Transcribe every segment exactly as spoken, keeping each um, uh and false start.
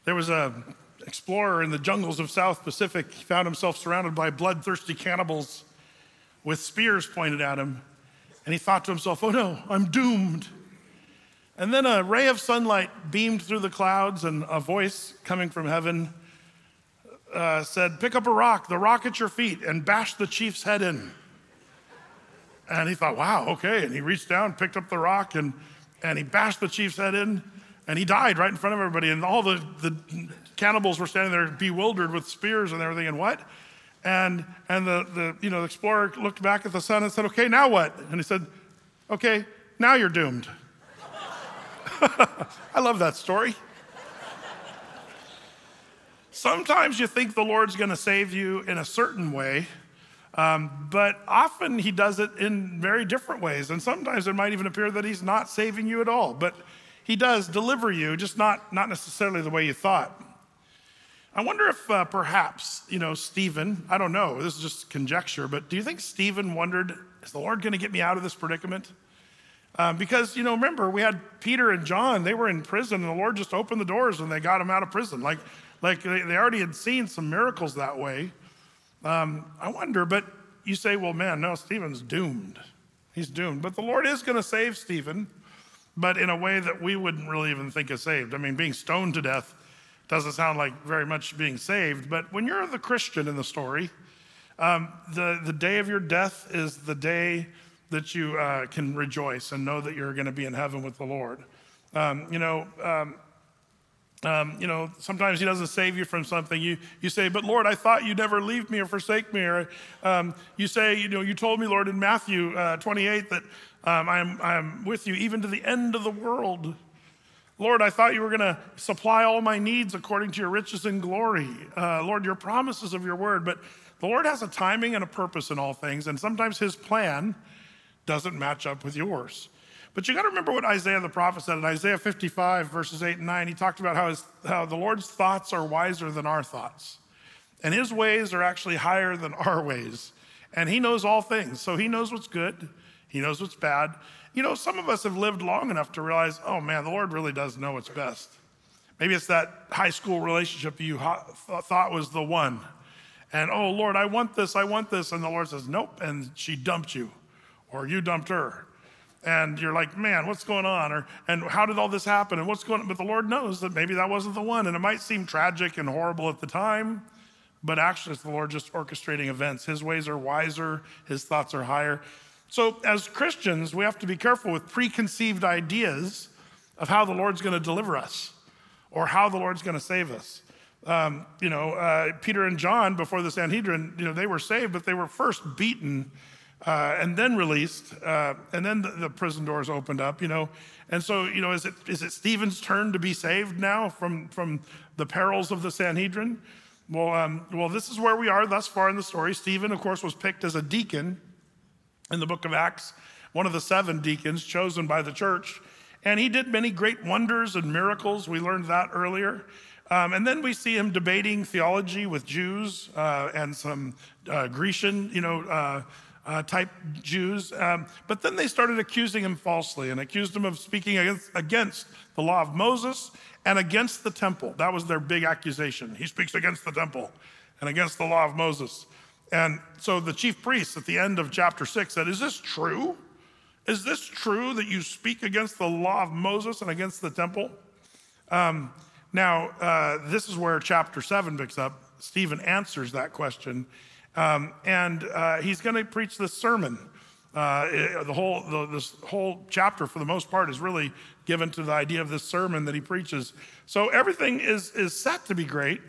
There was a explorer in the jungles of South Pacific. He found himself surrounded by bloodthirsty cannibals with spears pointed at him. And he thought to himself, oh no, I'm doomed. And then a ray of sunlight beamed through the clouds, and a voice coming from heaven uh, said, pick up a rock, the rock at your feet, and bash the chief's head in. And he thought, wow, okay. And he reached down, picked up the rock, and, and he bashed the chief's head in, and he died right in front of everybody. And all the, the cannibals were standing there bewildered with spears and everything, and what? And and the, the you know the explorer looked back at the sun and said, okay, now what? And he said, okay, now you're doomed. I love that story. Sometimes you think the Lord's gonna save you in a certain way, um, but often he does it in very different ways. And sometimes it might even appear that he's not saving you at all, but he does deliver you, just not, not necessarily the way you thought. I wonder if uh, perhaps, you know, Stephen, I don't know, this is just conjecture, but do you think Stephen wondered, is the Lord gonna get me out of this predicament? Um, because, you know, remember, we had Peter and John, they were in prison, and the Lord just opened the doors and they got them out of prison. Like, like they, they already had seen some miracles that way. Um, I wonder, but you say, well, man, no, Stephen's doomed. He's doomed. But the Lord is gonna save Stephen, but in a way that we wouldn't really even think is saved. I mean, being stoned to death doesn't sound like very much being saved, but when you're the Christian in the story, um, the, the day of your death is the day that you uh, can rejoice and know that you're gonna be in heaven with the Lord. Um, you know, um, um, you know, sometimes he doesn't save you from something. You you say, but Lord, I thought you'd never leave me or forsake me. Or um, you say, you know, you told me, Lord, in Matthew uh, twenty-eight that um, I'm, I'm with you even to the end of the world. Lord, I thought you were gonna supply all my needs according to your riches and glory. Uh, Lord, your promises of your word. But the Lord has a timing and a purpose in all things, and sometimes his plan doesn't match up with yours. But you gotta remember what Isaiah the prophet said in Isaiah fifty-five, verses eight and nine. He talked about how, his, how the Lord's thoughts are wiser than our thoughts. And his ways are actually higher than our ways. And he knows all things. So he knows what's good, he knows what's bad. You know, some of us have lived long enough to realize, oh man, the Lord really does know what's best. Maybe it's that high school relationship you thought was the one. And oh Lord, I want this, I want this. And the Lord says, nope, and she dumped you. Or you dumped her. And you're like, man, what's going on? Or, and how did all this happen? And what's going on? But the Lord knows that maybe that wasn't the one. And it might seem tragic and horrible at the time, but actually it's the Lord just orchestrating events. His ways are wiser, his thoughts are higher. So as Christians, we have to be careful with preconceived ideas of how the Lord's gonna deliver us or how the Lord's gonna save us. Um, you know, uh, Peter and John before the Sanhedrin, you know, they were saved, but they were first beaten Uh, and then released, uh, and then the, the prison doors opened up, you know. And so, you know, is it is it Stephen's turn to be saved now from, from the perils of the Sanhedrin? Well, um, well, this is where we are thus far in the story. Stephen, of course, was picked as a deacon in the book of Acts, one of the seven deacons chosen by the church. And he did many great wonders and miracles. We learned that earlier. Um, and then we see him debating theology with Jews uh, and some uh, Grecian, you know, uh, Uh, type Jews, um, but then they started accusing him falsely and accused him of speaking against, against the law of Moses and against the temple. That was their big accusation. He speaks against the temple and against the law of Moses. And so the chief priests at the end of chapter six said, is this true? Is this true that you speak against the law of Moses and against the temple? Um, now, uh, this is where chapter seven picks up. Stephen answers that question. Um, and uh, he's going to preach this sermon. Uh, the whole, the, this whole chapter, for the most part, is really given to the idea of this sermon that he preaches. So everything is is set to be great,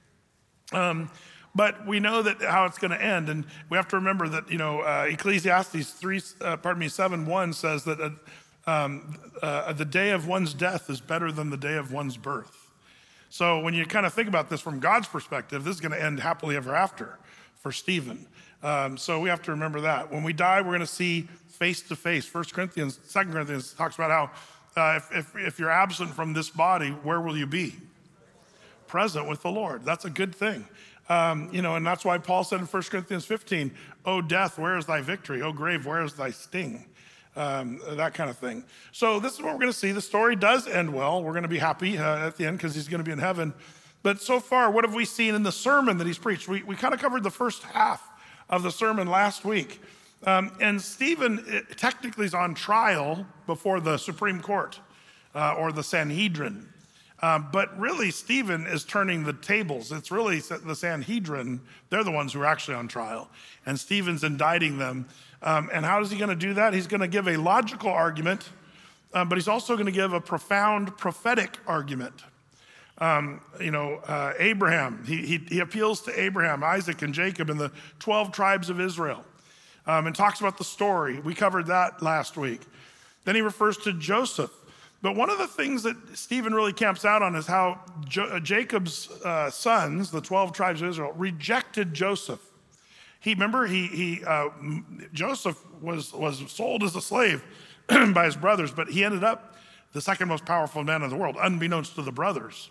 um, but we know that how it's going to end, and we have to remember that you know uh, Ecclesiastes three, uh, pardon me, seven one says that uh, um, uh, the day of one's death is better than the day of one's birth. So when you kind of think about this from God's perspective, this is going to end happily ever after for Stephen. Um, so we have to remember that. When we die, we're gonna see face to face. First Corinthians, Second Corinthians talks about how uh, if, if, if you're absent from this body, where will you be? Present with the Lord. That's a good thing. Um, you know, and that's why Paul said in First Corinthians fifteen, "O death, where is thy victory? O grave, where is thy sting?" um, that kind of thing. So this is what we're going to see. The story does end well. We're going to be happy uh, at the end because he's going to be in heaven. But so far, what have we seen in the sermon that he's preached? We, we kind of covered the first half of the sermon last week. Um, and Stephen it, technically is on trial before the Supreme Court uh, or the Sanhedrin. Um, but really, Stephen is turning the tables. It's really the Sanhedrin. They're the ones who are actually on trial. And Stephen's indicting them. Um, and how is he going to do that? He's going to give a logical argument, uh, but he's also going to give a profound prophetic argument. Um, you know, uh, Abraham, he, he, he appeals to Abraham, Isaac, and Jacob and the twelve tribes of Israel um, and talks about the story. We covered that last week. Then he refers to Joseph. But one of the things that Stephen really camps out on is how jo- Jacob's uh, sons, the twelve tribes of Israel, rejected Joseph. He, remember, he, he uh, Joseph was, was sold as a slave by his brothers, but he ended up the second most powerful man in the world, unbeknownst to the brothers.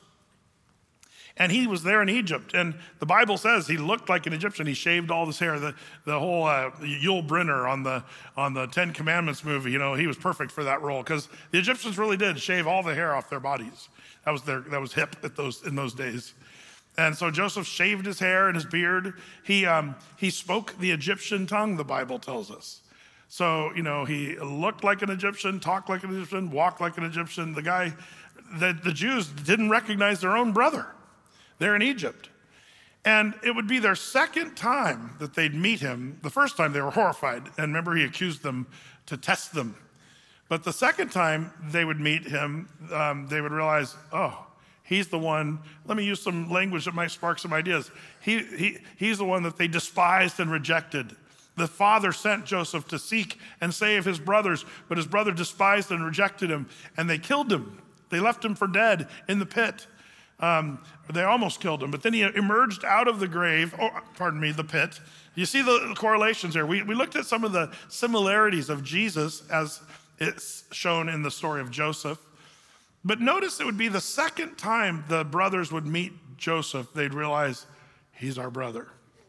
And he was there in Egypt. And the Bible says he looked like an Egyptian. He shaved all his hair. The, the whole uh, Yul Brynner on the, on the Ten Commandments movie, you know, he was perfect for that role because the Egyptians really did shave all the hair off their bodies. That was, their, that was hip at those, in those days. And so Joseph shaved his hair and his beard. He, um, he spoke the Egyptian tongue, the Bible tells us. So, you know, he looked like an Egyptian, talked like an Egyptian, walked like an Egyptian. The guy, the, the Jews didn't recognize their own brother. They're in Egypt. And it would be their second time that they'd meet him. The first time they were horrified. And remember, he accused them to test them. But the second time they would meet him, um, they would realize, oh, he's the one. Let me use some language that might spark some ideas. He, he, he's the one that they despised and rejected. The father sent Joseph to seek and save his brothers, but his brother despised and rejected him, and they killed him. They left him for dead in the pit. Um, they almost killed him, but then he emerged out of the grave, oh, pardon me, the pit. You see the correlations here. We, we looked at some of the similarities of Jesus as it's shown in the story of Joseph. But notice it would be the second time the brothers would meet Joseph, they'd realize he's our brother.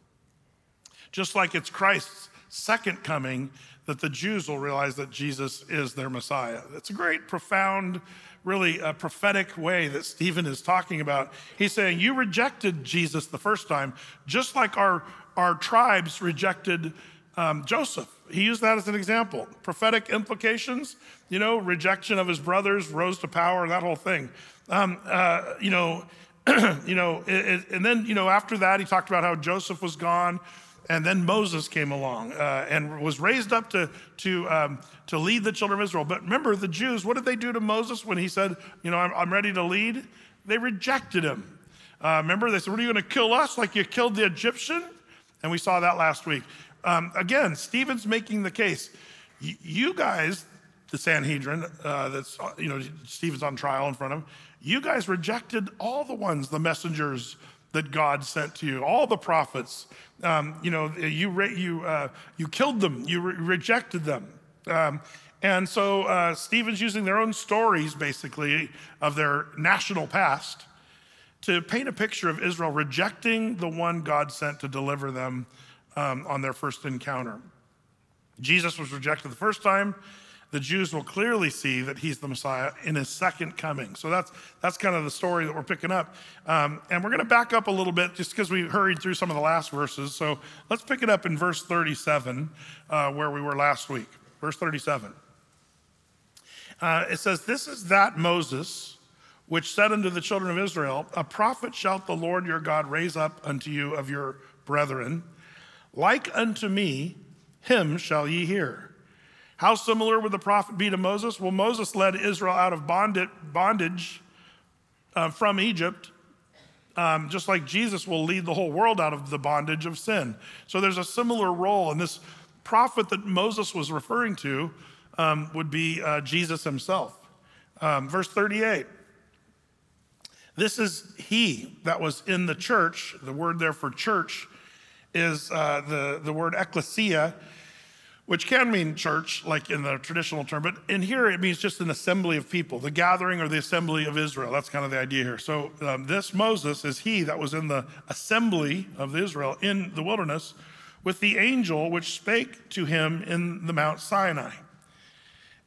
Just like it's Christ's second coming that the Jews will realize that Jesus is their Messiah. It's a great, profound, really a prophetic way that Stephen is talking about. He's saying, you rejected Jesus the first time, just like our, our tribes rejected um, Joseph. He used that as an example. Prophetic implications, you know, rejection of his brothers, rose to power, that whole thing. Um, uh, you know, you know, it, it, and then, you know, after that, he talked about how Joseph was gone. And then Moses came along uh, and was raised up to, to, um, to lead the children of Israel. But remember, the Jews, what did they do to Moses when he said, you know, I'm, I'm ready to lead? They rejected him. Uh, remember, they said, what are you going to kill us like you killed the Egyptian? And we saw that last week. Um, again, Stephen's making the case. Y- you guys, the Sanhedrin, uh, that's, you know, Stephen's on trial in front of him. You guys rejected all the ones, the messengers that God sent to you, all the prophets. Um, you know, you re- you uh, you killed them, you re- rejected them. Um, and so uh, Stephen's using their own stories, basically, of their national past to paint a picture of Israel rejecting the one God sent to deliver them um, on their first encounter. Jesus was rejected the first time. The Jews will clearly see that he's the Messiah in his second coming. So that's that's kind of the story that we're picking up. Um, and we're going to back up a little bit just because we hurried through some of the last verses. So let's pick it up in verse thirty-seven, uh, where we were last week. Verse thirty-seven. Uh, it says, this is that Moses, which said unto the children of Israel, a prophet shalt the Lord your God raise up unto you of your brethren. Like unto me, him shall ye hear. How similar would the prophet be to Moses? Well, Moses led Israel out of bondage uh, from Egypt, um, just like Jesus will lead the whole world out of the bondage of sin. So there's a similar role, and this prophet that Moses was referring to um, would be uh, Jesus himself. Um, verse thirty-eight. This is he that was in the church. The word there for church is uh, the, the word ecclesia, which can mean church, like in the traditional term, but in here it means just an assembly of people, the gathering or the assembly of Israel. That's kind of the idea here. So um, this Moses is he that was in the assembly of Israel in the wilderness with the angel which spake to him in the Mount Sinai.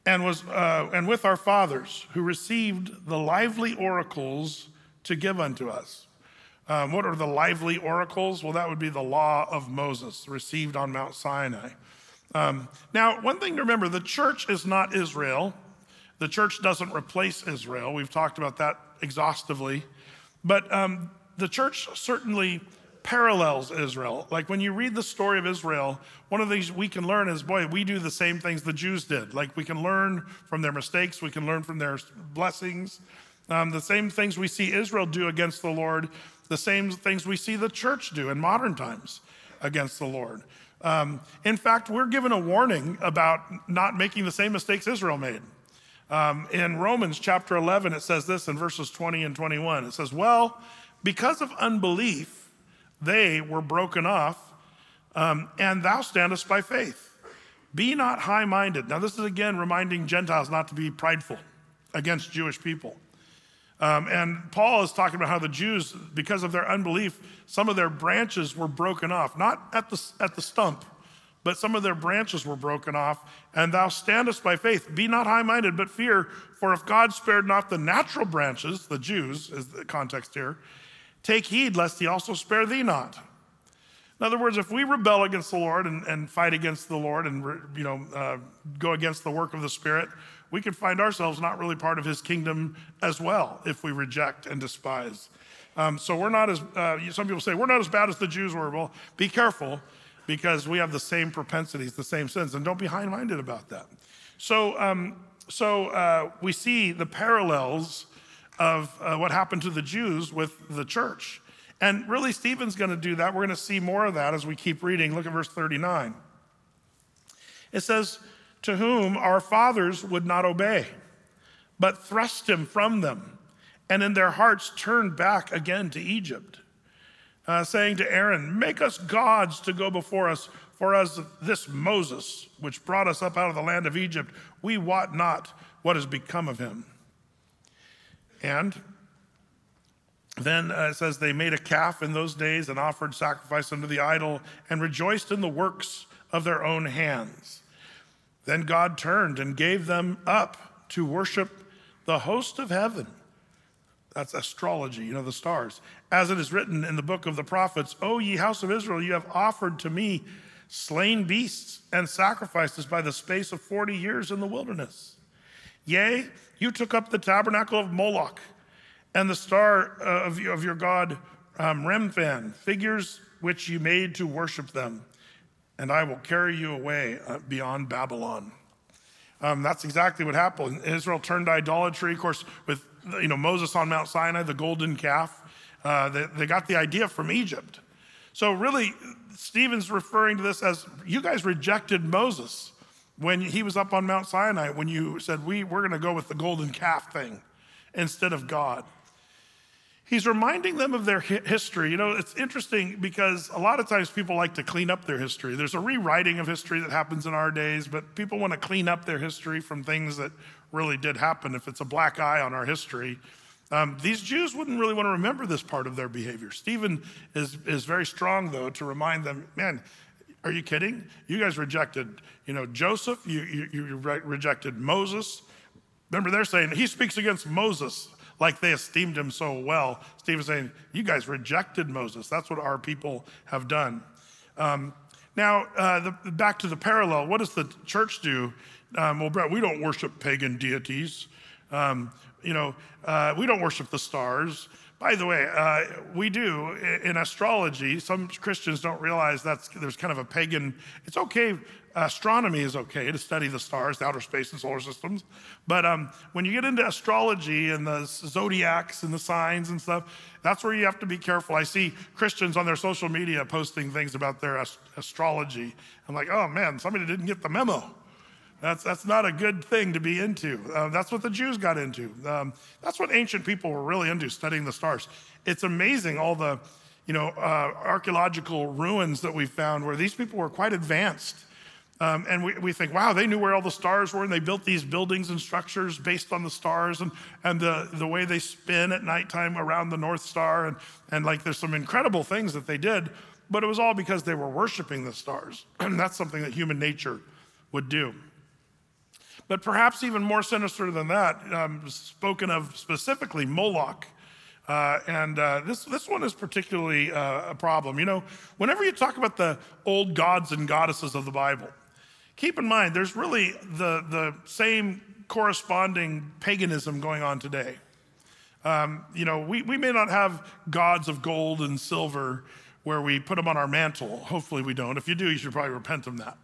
and was uh, and with our fathers, who received the lively oracles to give unto us. Um, what are the lively oracles? Well, that would be the law of Moses, received on Mount Sinai. Um, now, one thing to remember, the church is not Israel. The church doesn't replace Israel. We've talked about that exhaustively. But um, the church certainly parallels Israel. Like when you read the story of Israel, one of the things we can learn is, boy, we do the same things the Jews did. Like we can learn from their mistakes. We can learn from their blessings. Um, the same things we see Israel do against the Lord, the same things we see the church do in modern times against the Lord. Um, in fact, we're given a warning about not making the same mistakes Israel made. Um, in Romans chapter eleven, it says this in verses twenty and twenty-one. It says, well, because of unbelief, they were broken off, um, and thou standest by faith. Be not high-minded. Now, this is again reminding Gentiles not to be prideful against Jewish people. Um, and Paul is talking about how the Jews, because of their unbelief, some of their branches were broken off, not at the, at the stump, but some of their branches were broken off. And thou standest by faith. Be not high-minded, but fear, for if God spared not the natural branches, the Jews is the context here, take heed lest he also spare thee not. In other words, if we rebel against the Lord and, and fight against the Lord and you know uh, go against the work of the Spirit, we can find ourselves not really part of his kingdom as well if we reject and despise. Um, so we're not as, uh, some people say, we're not as bad as the Jews were. Well, be careful because we have the same propensities, the same sins, and don't be high-minded about that. So, um, so uh, we see the parallels of uh, what happened to the Jews with the church. And really, Stephen's going to do that. We're going to see more of that as we keep reading. Look at verse thirty-nine. It says, to whom our fathers would not obey, but thrust him from them, and in their hearts turned back again to Egypt, uh, saying to Aaron, make us gods to go before us, for as this Moses, which brought us up out of the land of Egypt, we wot not what has become of him. And then uh, it says they made a calf in those days and offered sacrifice unto the idol and rejoiced in the works of their own hands. Then God turned and gave them up to worship the host of heaven. That's astrology, you know, the stars. As it is written in the book of the prophets, O ye house of Israel, you have offered to me slain beasts and sacrifices by the space of forty years in the wilderness. Yea, you took up the tabernacle of Moloch and the star uh, of, of your god um, Remphan, figures which you made to worship them. And I will carry you away uh, beyond Babylon. Um, that's exactly what happened. Israel turned to idolatry, of course, with you know Moses on Mount Sinai, the golden calf. Uh, they, they got the idea from Egypt. So really, Stephen's referring to this as you guys rejected Moses when he was up on Mount Sinai, when you said, we, we're going to go with the golden calf thing instead of God. He's reminding them of their history. You know, it's interesting because a lot of times people like to clean up their history. There's a rewriting of history that happens in our days, but people want to clean up their history from things that really did happen. If it's a black eye on our history, um, these Jews wouldn't really want to remember this part of their behavior. Stephen is, is very strong, though, to remind them, man, are you kidding? You guys rejected, you know, Joseph. You, you, you rejected Moses. Remember, they're saying he speaks against Moses, like they esteemed him so well. Stephen's saying, you guys rejected Moses. That's what our people have done. Um, now, uh, the, back to the parallel, what does the church do? Um, well, Brett, we don't worship pagan deities. Um, you know, uh, we don't worship the stars. By the way, uh, we do in astrology. Some Christians don't realize that's there's kind of a pagan, it's okay, astronomy is okay to study the stars, the outer space and solar systems. But um, when you get into astrology and the zodiacs and the signs and stuff, that's where you have to be careful. I see Christians on their social media posting things about their ast- astrology. I'm like, oh man, somebody didn't get the memo. That's that's not a good thing to be into. Uh, that's what the Jews got into. Um, that's what ancient people were really into, studying the stars. It's amazing all the, you know, uh, archaeological ruins that we found where these people were quite advanced. Um, and we, we think, wow, they knew where all the stars were, and they built these buildings and structures based on the stars and, and the, the way they spin at nighttime around the North Star. And, and like there's some incredible things that they did, but it was all because they were worshiping the stars. And that's something that human nature would do. But perhaps even more sinister than that, um, spoken of specifically, Moloch. Uh, and uh, this, this one is particularly uh, a problem. You know, whenever you talk about the old gods and goddesses of the Bible, keep in mind there's really the, the same corresponding paganism going on today. Um, you know, we, we may not have gods of gold and silver where we put them on our mantle. Hopefully we don't. If you do, you should probably repent of that.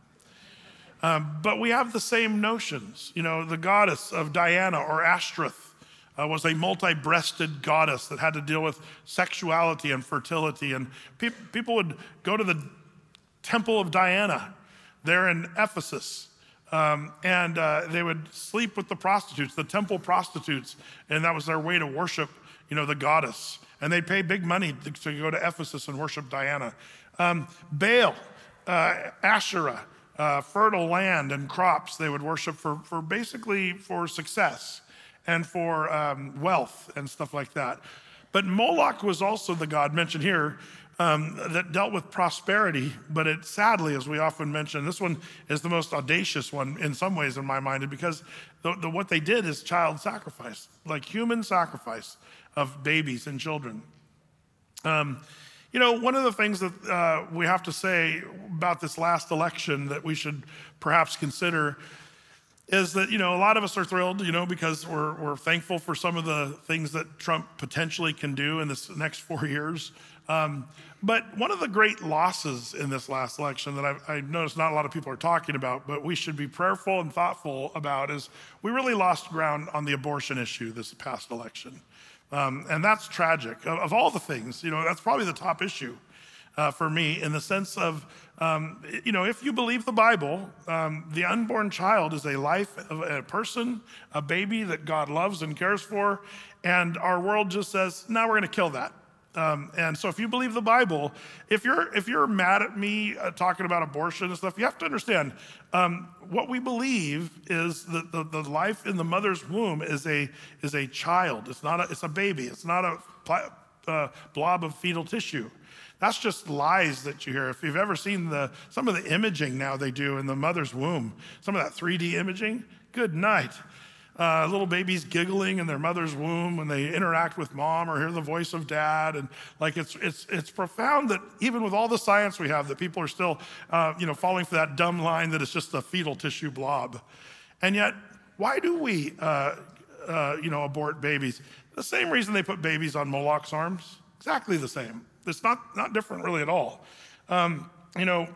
Um, but we have the same notions. You know, the goddess of Diana or Ashtoreth uh, was a multi-breasted goddess that had to deal with sexuality and fertility. And pe- people would go to the temple of Diana there in Ephesus. Um, and uh, they would sleep with the prostitutes, the temple prostitutes, and that was their way to worship, you know, the goddess. And they'd pay big money to, to go to Ephesus and worship Diana. Um, Baal, uh, Asherah, uh, fertile land and crops they would worship for, for basically for success and for um, wealth and stuff like that. But Moloch was also the god mentioned here Um, that dealt with prosperity, but it sadly, as we often mention, this one is the most audacious one in some ways in my mind, because the, the, what they did is child sacrifice, like human sacrifice of babies and children. Um, you know, one of the things that uh, we have to say about this last election that we should perhaps consider is that, you know, a lot of us are thrilled, you know, because we're, we're thankful for some of the things that Trump potentially can do in this next four years. Um, but one of the great losses in this last election that I've, I've noticed not a lot of people are talking about, but we should be prayerful and thoughtful about, is we really lost ground on the abortion issue this past election. Um, and that's tragic. Of, of all the things, you know, that's probably the top issue uh, for me, in the sense of, um, you know, if you believe the Bible, um, the unborn child is a life of a person, a baby that God loves and cares for, and our world just says, no, we're going to kill that. Um, and so if you believe the Bible, if you're if you're mad at me uh, talking about abortion and stuff, you have to understand um, what we believe is that the, the life in the mother's womb is a is a child. It's not a, it's a baby. It's not a pl- uh, blob of fetal tissue. That's just lies that you hear. If you've ever seen the some of the imaging now they do in the mother's womb, some of that three D imaging, good night. Uh, little babies giggling in their mother's womb when they interact with mom or hear the voice of dad, and like it's it's it's profound that even with all the science we have, that people are still uh, you know falling for that dumb line that it's just a fetal tissue blob. And yet, why do we uh, uh, you know abort babies? The same reason they put babies on Moloch's arms, exactly the same. It's not not different really at all. Um, you know,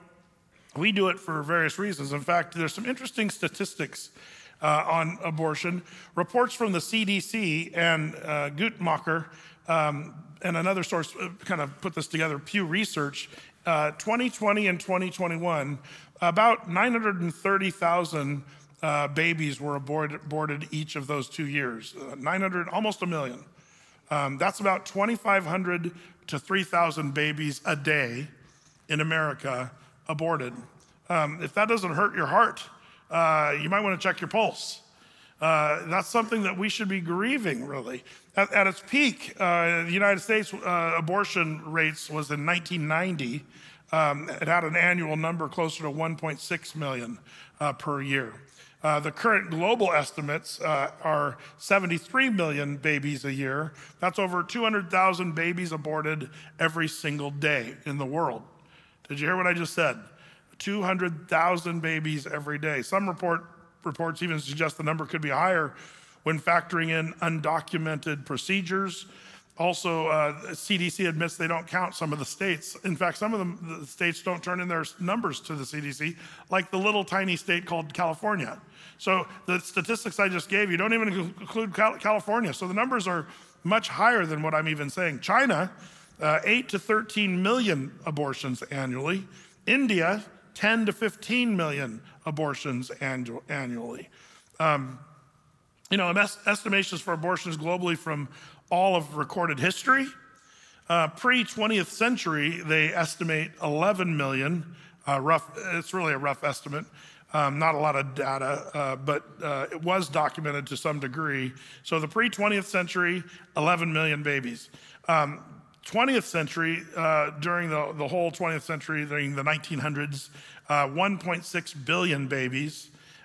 we do it for various reasons. In fact, there's some interesting statistics Uh, on abortion. Reports from the C D C and uh, Guttmacher um, and another source uh, kind of put this together, Pew Research, uh, twenty twenty and twenty twenty-one, about nine hundred thirty thousand uh, babies were aborted, aborted each of those two years, uh, nine hundred, almost a million. Um, that's about twenty-five hundred to three thousand babies a day in America aborted. Um, if that doesn't hurt your heart, Uh, you might want to check your pulse. Uh, that's something that we should be grieving, really. At, at its peak, uh, the United States uh, abortion rates was in nineteen ninety. Um, it had an annual number closer to one point six million uh, per year. Uh, the current global estimates uh, are seventy-three million babies a year. That's over two hundred thousand babies aborted every single day in the world. Did you hear what I just said? two hundred thousand babies every day. Some report, reports even suggest the number could be higher when factoring in undocumented procedures. Also, uh, C D C admits they don't count some of the states. In fact, some of them, the states don't turn in their numbers to the C D C, like the little tiny state called California. So the statistics I just gave you don't even include California. So the numbers are much higher than what I'm even saying. China, uh, eight to thirteen million abortions annually. India, ten to fifteen million abortions annu- annually. Um, you know, estimations for abortions globally from all of recorded history. Uh, pre-twentieth century, they estimate eleven million. Uh, rough, it's really a rough estimate. Um, not a lot of data, uh, but uh, it was documented to some degree. So the pre-twentieth century, eleven million babies. Um, twentieth century, uh, during the, the whole twentieth century, during the nineteen hundreds, uh, one point six billion babies.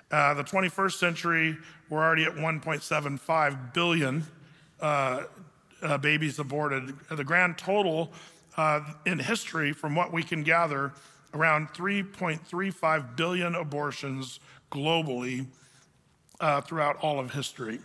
Uh, the twenty-first century, we're already at one point seven five billion uh, uh, babies aborted. The grand total uh, in history, from what we can gather, around three point three five billion abortions globally uh, throughout all of history.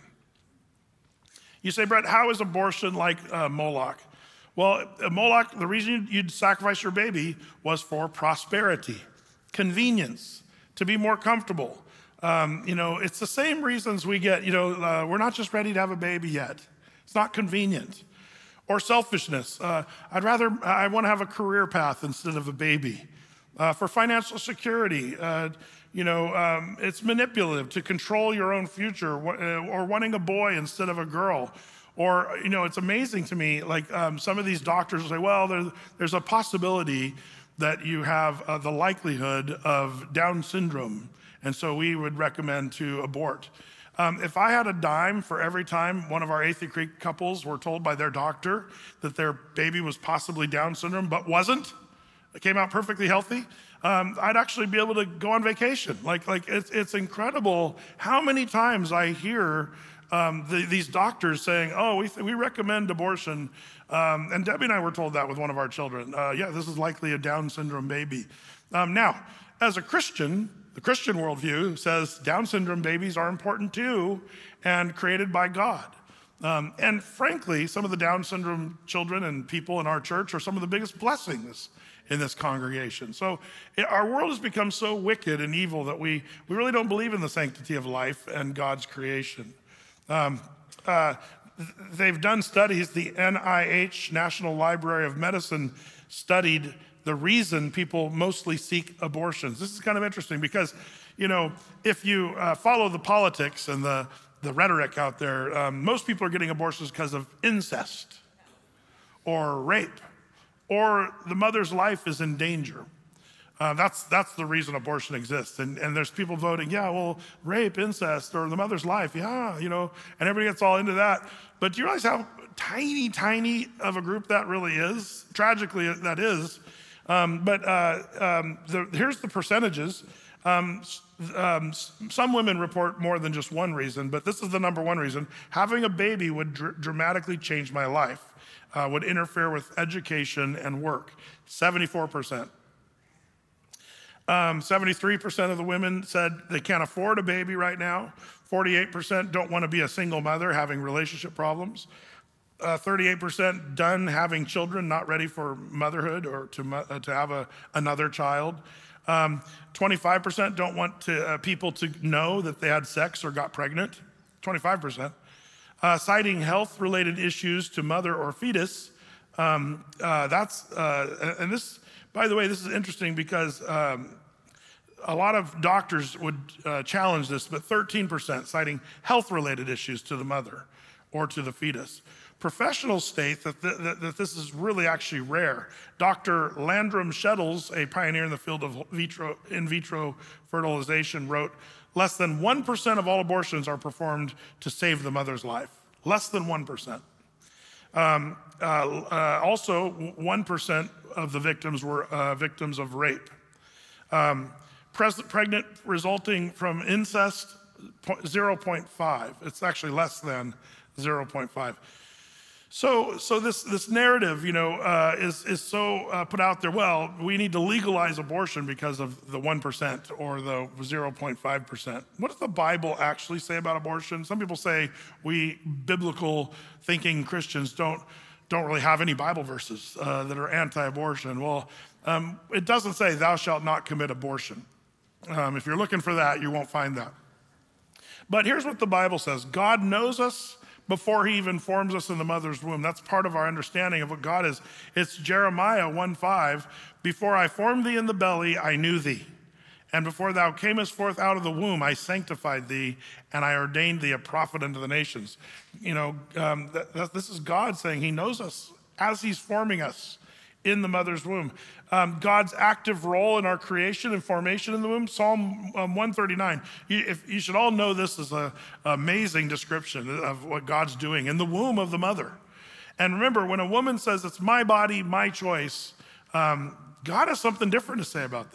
You say, Brett, how is abortion like uh, Moloch? Well, Moloch, the reason you'd sacrifice your baby was for prosperity, convenience, to be more comfortable. Um, you know, it's the same reasons we get, you know, uh, we're not just ready to have a baby yet. It's not convenient. Or selfishness. Uh, I'd rather, I want to have a career path instead of a baby. Uh, for financial security, uh, you know, um, it's manipulative to control your own future, or wanting a boy instead of a girl. Or, you know, it's amazing to me, like um, some of these doctors will say, well, there, there's a possibility that you have uh, the likelihood of Down syndrome, and so we would recommend to abort. Um, if I had a dime for every time one of our Athey Creek couples were told by their doctor that their baby was possibly Down syndrome, but wasn't, it came out perfectly healthy, um, I'd actually be able to go on vacation. Like, like it's, it's incredible how many times I hear um, the, these doctors saying, oh, we, th- we recommend abortion. Um, and Debbie and I were told that with one of our children. Uh, yeah, this is likely a Down syndrome baby. Um, now, as a Christian, the Christian worldview says Down syndrome babies are important too and created by God. Um, and frankly, some of the Down syndrome children and people in our church are some of the biggest blessings in this congregation. So it, our world has become so wicked and evil that we, we really don't believe in the sanctity of life and God's creation. Um, uh, they've done studies, the N I H, National Library of Medicine, studied the reason people mostly seek abortions. This is kind of interesting because, you know, if you uh, follow the politics and the, the rhetoric out there, um, most people are getting abortions because of incest or rape, or the mother's life is in danger. Uh, that's that's the reason abortion exists. And, and there's people voting, yeah, well, rape, incest, or the mother's life, yeah, you know, and everybody gets all into that. But do you realize how tiny, tiny of a group that really is? Tragically, that is. Um, but uh, um, the, here's the percentages. Um, um, some women report more than just one reason, but this is the number one reason. Having a baby would dr- dramatically change my life. Uh, would interfere with education and work, seventy-four percent. Um, seventy-three percent of the women said they can't afford a baby right now. forty-eight percent don't want to be a single mother having relationship problems. Uh, thirty-eight percent done having children, not ready for motherhood or to, uh, to have a, another child. Um, twenty-five percent don't want to, uh, people to know that they had sex or got pregnant, twenty-five percent. Uh, citing health-related issues to mother or fetus, um, uh, that's, uh, and this, by the way, this is interesting because um, a lot of doctors would uh, challenge this, but thirteen percent citing health-related issues to the mother or to the fetus. Professionals state that, th- that, that this is really actually rare. Doctor Landrum Shettles, a pioneer in the field of vitro, in vitro fertilization, wrote, less than one percent of all abortions are performed to save the mother's life. Less than one percent. Um, uh, uh, also, one percent of the victims were uh, victims of rape. Um, pres- pregnant resulting from incest, zero point five. It's actually less than zero point five. So, so this this narrative, you know, uh, is is so uh, put out there. Well, we need to legalize abortion because of the one percent or the zero point five percent. What does the Bible actually say about abortion? Some people say we biblical thinking Christians don't don't really have any Bible verses uh, that are anti-abortion. Well, um, it doesn't say thou shalt not commit abortion. Um, if you're looking for that, you won't find that. But here's what the Bible says: God knows us before he even forms us in the mother's womb. That's part of our understanding of what God is. It's Jeremiah one five. Before I formed thee in the belly, I knew thee. And before thou camest forth out of the womb, I sanctified thee, and I ordained thee a prophet unto the nations. You know, um, th- th- this is God saying he knows us as he's forming us in the mother's womb. Um, God's active role in our creation and formation in the womb, Psalm um, one thirty-nine. You, if, you should all know this is an amazing description of what God's doing in the womb of the mother. And remember, when a woman says, it's my body, my choice, um, God has something different to say about that.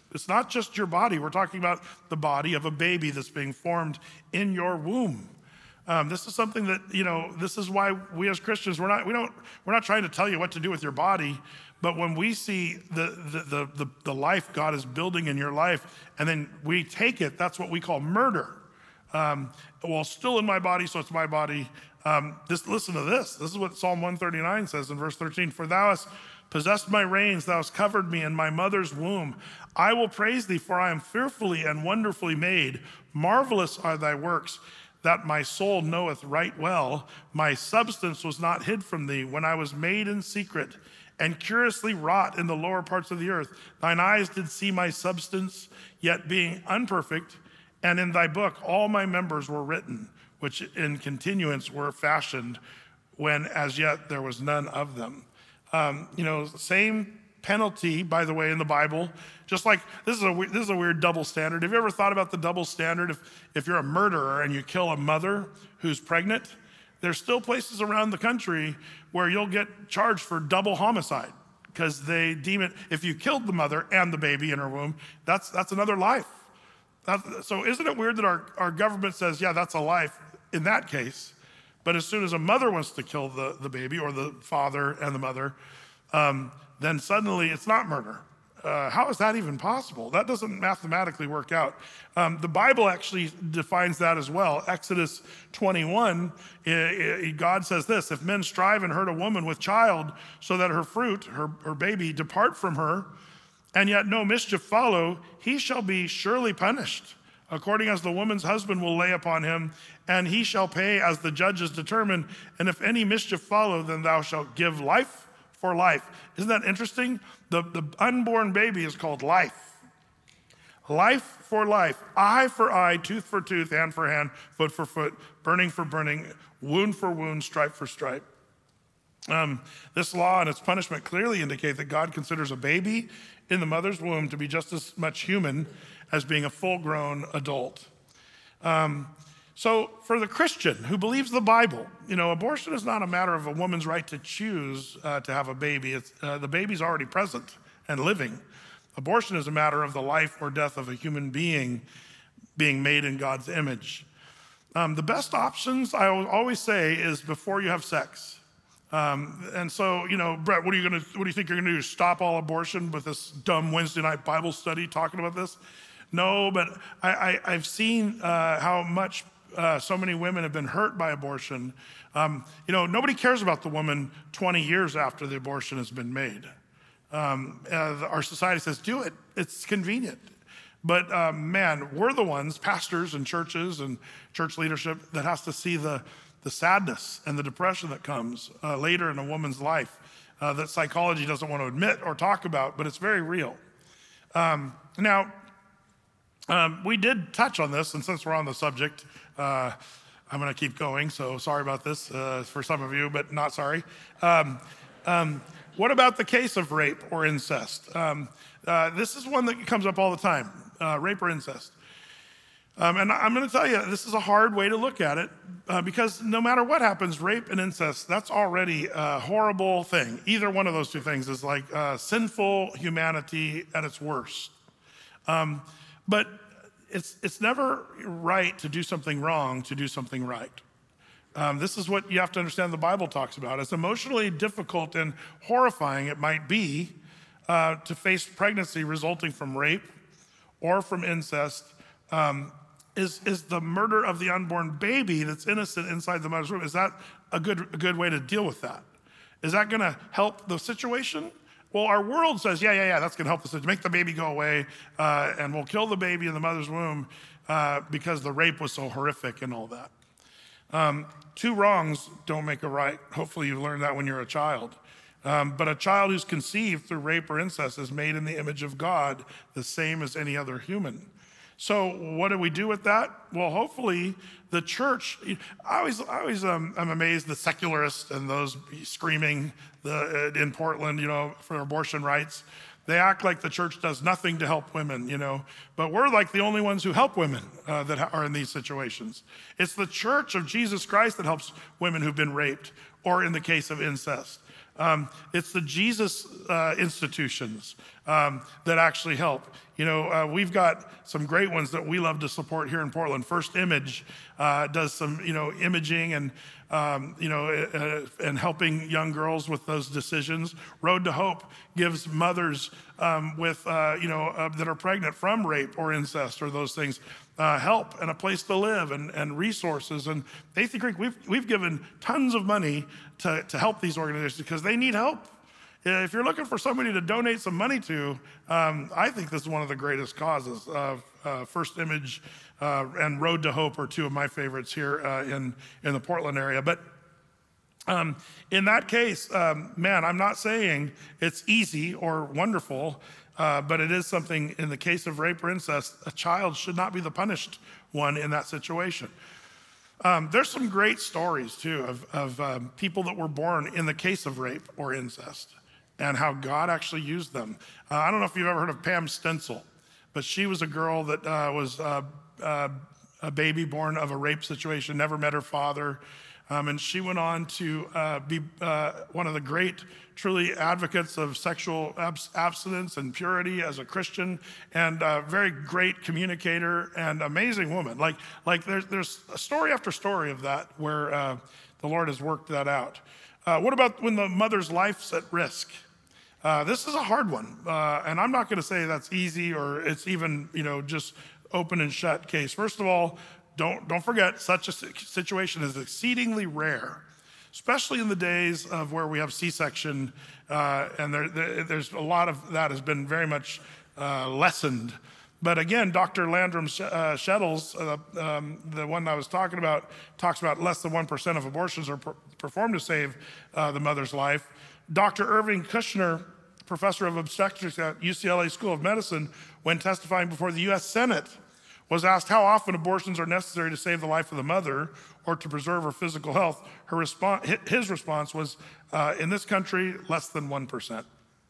It's not just your body. We're talking about the body of a baby that's being formed in your womb. Um, this is something that, you know, this is why we as Christians, we're not, we don't, we're not trying to tell you what to do with your body, but when we see the, the, the, the, the life God is building in your life, and then we take it, that's what we call murder. Um, well, still in my body, so it's my body. Um, just listen to this. This is what Psalm one thirty-nine says in verse thirteen. For thou hast possessed my reins, thou hast covered me in my mother's womb. I will praise thee, for I am fearfully and wonderfully made. Marvelous are thy works, that my soul knoweth right well. My substance was not hid from thee when I was made in secret and curiously wrought in the lower parts of the earth. Thine eyes did see my substance, yet being unperfect, and in thy book all my members were written, which in continuance were fashioned, when as yet there was none of them. Um, you know, same penalty, by the way, in the Bible. Just like, this is a this is a weird double standard. Have you ever thought about the double standard? If, if you're a murderer and you kill a mother who's pregnant, there's still places around the country where you'll get charged for double homicide because they deem it, if you killed the mother and the baby in her womb, that's that's another life. That, so isn't it weird that our, our government says, yeah, that's a life in that case, but as soon as a mother wants to kill the, the baby or the father and the mother, um, then suddenly it's not murder. Uh, how is that even possible? That doesn't mathematically work out. Um, the Bible actually defines that as well. Exodus twenty-one, it, it, God says this, if men strive and hurt a woman with child so that her fruit, her, her baby, depart from her, and yet no mischief follow, he shall be surely punished, according as the woman's husband will lay upon him, and he shall pay as the judges determine. And if any mischief follow, then thou shalt give life for life. Isn't that interesting? The, the unborn baby is called life. Life for life, eye for eye, tooth for tooth, hand for hand, foot for foot, burning for burning, wound for wound, stripe for stripe. Um, this law and its punishment clearly indicate that God considers a baby in the mother's womb to be just as much human as being a full-grown adult. Um, so for the Christian who believes the Bible, you know, abortion is not a matter of a woman's right to choose uh, to have a baby. It's, uh, the baby's already present and living. Abortion is a matter of the life or death of a human being being made in God's image. Um, the best options, I always say, is before you have sex. Um, and so, you know, Brett, what are you gonna, what do you think you're gonna do? Stop all abortion with this dumb Wednesday night Bible study talking about this? No, but I, I, I've seen uh, how much uh, so many women have been hurt by abortion. Um, you know, nobody cares about the woman twenty years after the abortion has been made. Um, uh, our society says, do it, it's convenient. But uh, man, we're the ones, pastors and churches and church leadership, that has to see the the sadness and the depression that comes uh, later in a woman's life uh, that psychology doesn't want to admit or talk about, but it's very real. Um, now, um, we did touch on this, and since we're on the subject, uh, I'm going to keep going, so sorry about this uh, for some of you, but not sorry. Um, um, what about the case of rape or incest? Um, uh, this is one that comes up all the time, uh, rape or incest. Um, and I'm going to tell you, this is a hard way to look at it uh, because no matter what happens, rape and incest, that's already a horrible thing. Either one of those two things is like uh, sinful humanity at its worst. Um, but it's, it's never right to do something wrong to do something right. Um, this is what you have to understand the Bible talks about. As emotionally difficult and horrifying it might be uh, to face pregnancy resulting from rape or from incest, um, Is, is the murder of the unborn baby that's innocent inside the mother's womb, is that a good, a good way to deal with that? Is that gonna help the situation? Well, our world says, yeah, yeah, yeah, that's gonna help the situation. Make the baby go away, uh, and we'll kill the baby in the mother's womb uh, because the rape was so horrific and all that. Um, two wrongs don't make a right. Hopefully you learned that when you're a child. Um, but a child who's conceived through rape or incest is made in the image of God, the same as any other human. So what do we do with that? Well, hopefully the church, I always, I always um, I'm amazed the secularists and those screaming the, in Portland, you know, for abortion rights. They act like the church does nothing to help women, you know, but we're like the only ones who help women uh, that are in these situations. It's the church of Jesus Christ that helps women who've been raped, or in the case of incest. Um, it's the Jesus uh, institutions, um, that actually help. You know, uh, we've got some great ones that we love to support here in Portland. First Image uh, does some, you know, imaging and, um, you know, uh, and helping young girls with those decisions. Road to Hope gives mothers um, with, uh, you know, uh, that are pregnant from rape or incest or those things uh, help and a place to live and, and resources. And Athey Creek, we've, we've given tons of money to, to help these organizations because they need help. If you're looking for somebody to donate some money to, um, I think this is one of the greatest causes. Uh, uh, First Image uh, and Road to Hope are two of my favorites here uh, in, in the Portland area. But um, in that case, um, man, I'm not saying it's easy or wonderful, uh, but it is something in the case of rape or incest, a child should not be the punished one in that situation. Um, there's some great stories too of, of um, people that were born in the case of rape or incest, and how God actually used them. Uh, I don't know if you've ever heard of Pam Stencil, but she was a girl that uh, was uh, uh, a baby born of a rape situation, never met her father, um, and she went on to uh, be uh, one of the great, truly advocates of sexual abs- abstinence and purity as a Christian, and a very great communicator and amazing woman. Like, like there's, there's a story after story of that where uh, the Lord has worked that out. Uh, what about when the mother's life's at risk? Uh, this is a hard one, uh, and I'm not going to say that's easy or it's even, you know, just open and shut case. First of all, don't don't forget such a situation is exceedingly rare, especially in the days of where we have C-section, uh, and there, there, there's a lot of that has been very much uh, lessened. But again, Doctor Landrum uh, Shettles, uh, um, the one I was talking about, talks about less than one percent of abortions are per- performed to save uh, the mother's life. Doctor Irving Kushner, professor of obstetrics at U C L A School of Medicine, when testifying before the U S Senate, was asked how often abortions are necessary to save the life of the mother or to preserve her physical health. Her response, his response was, uh, in this country, less than one percent.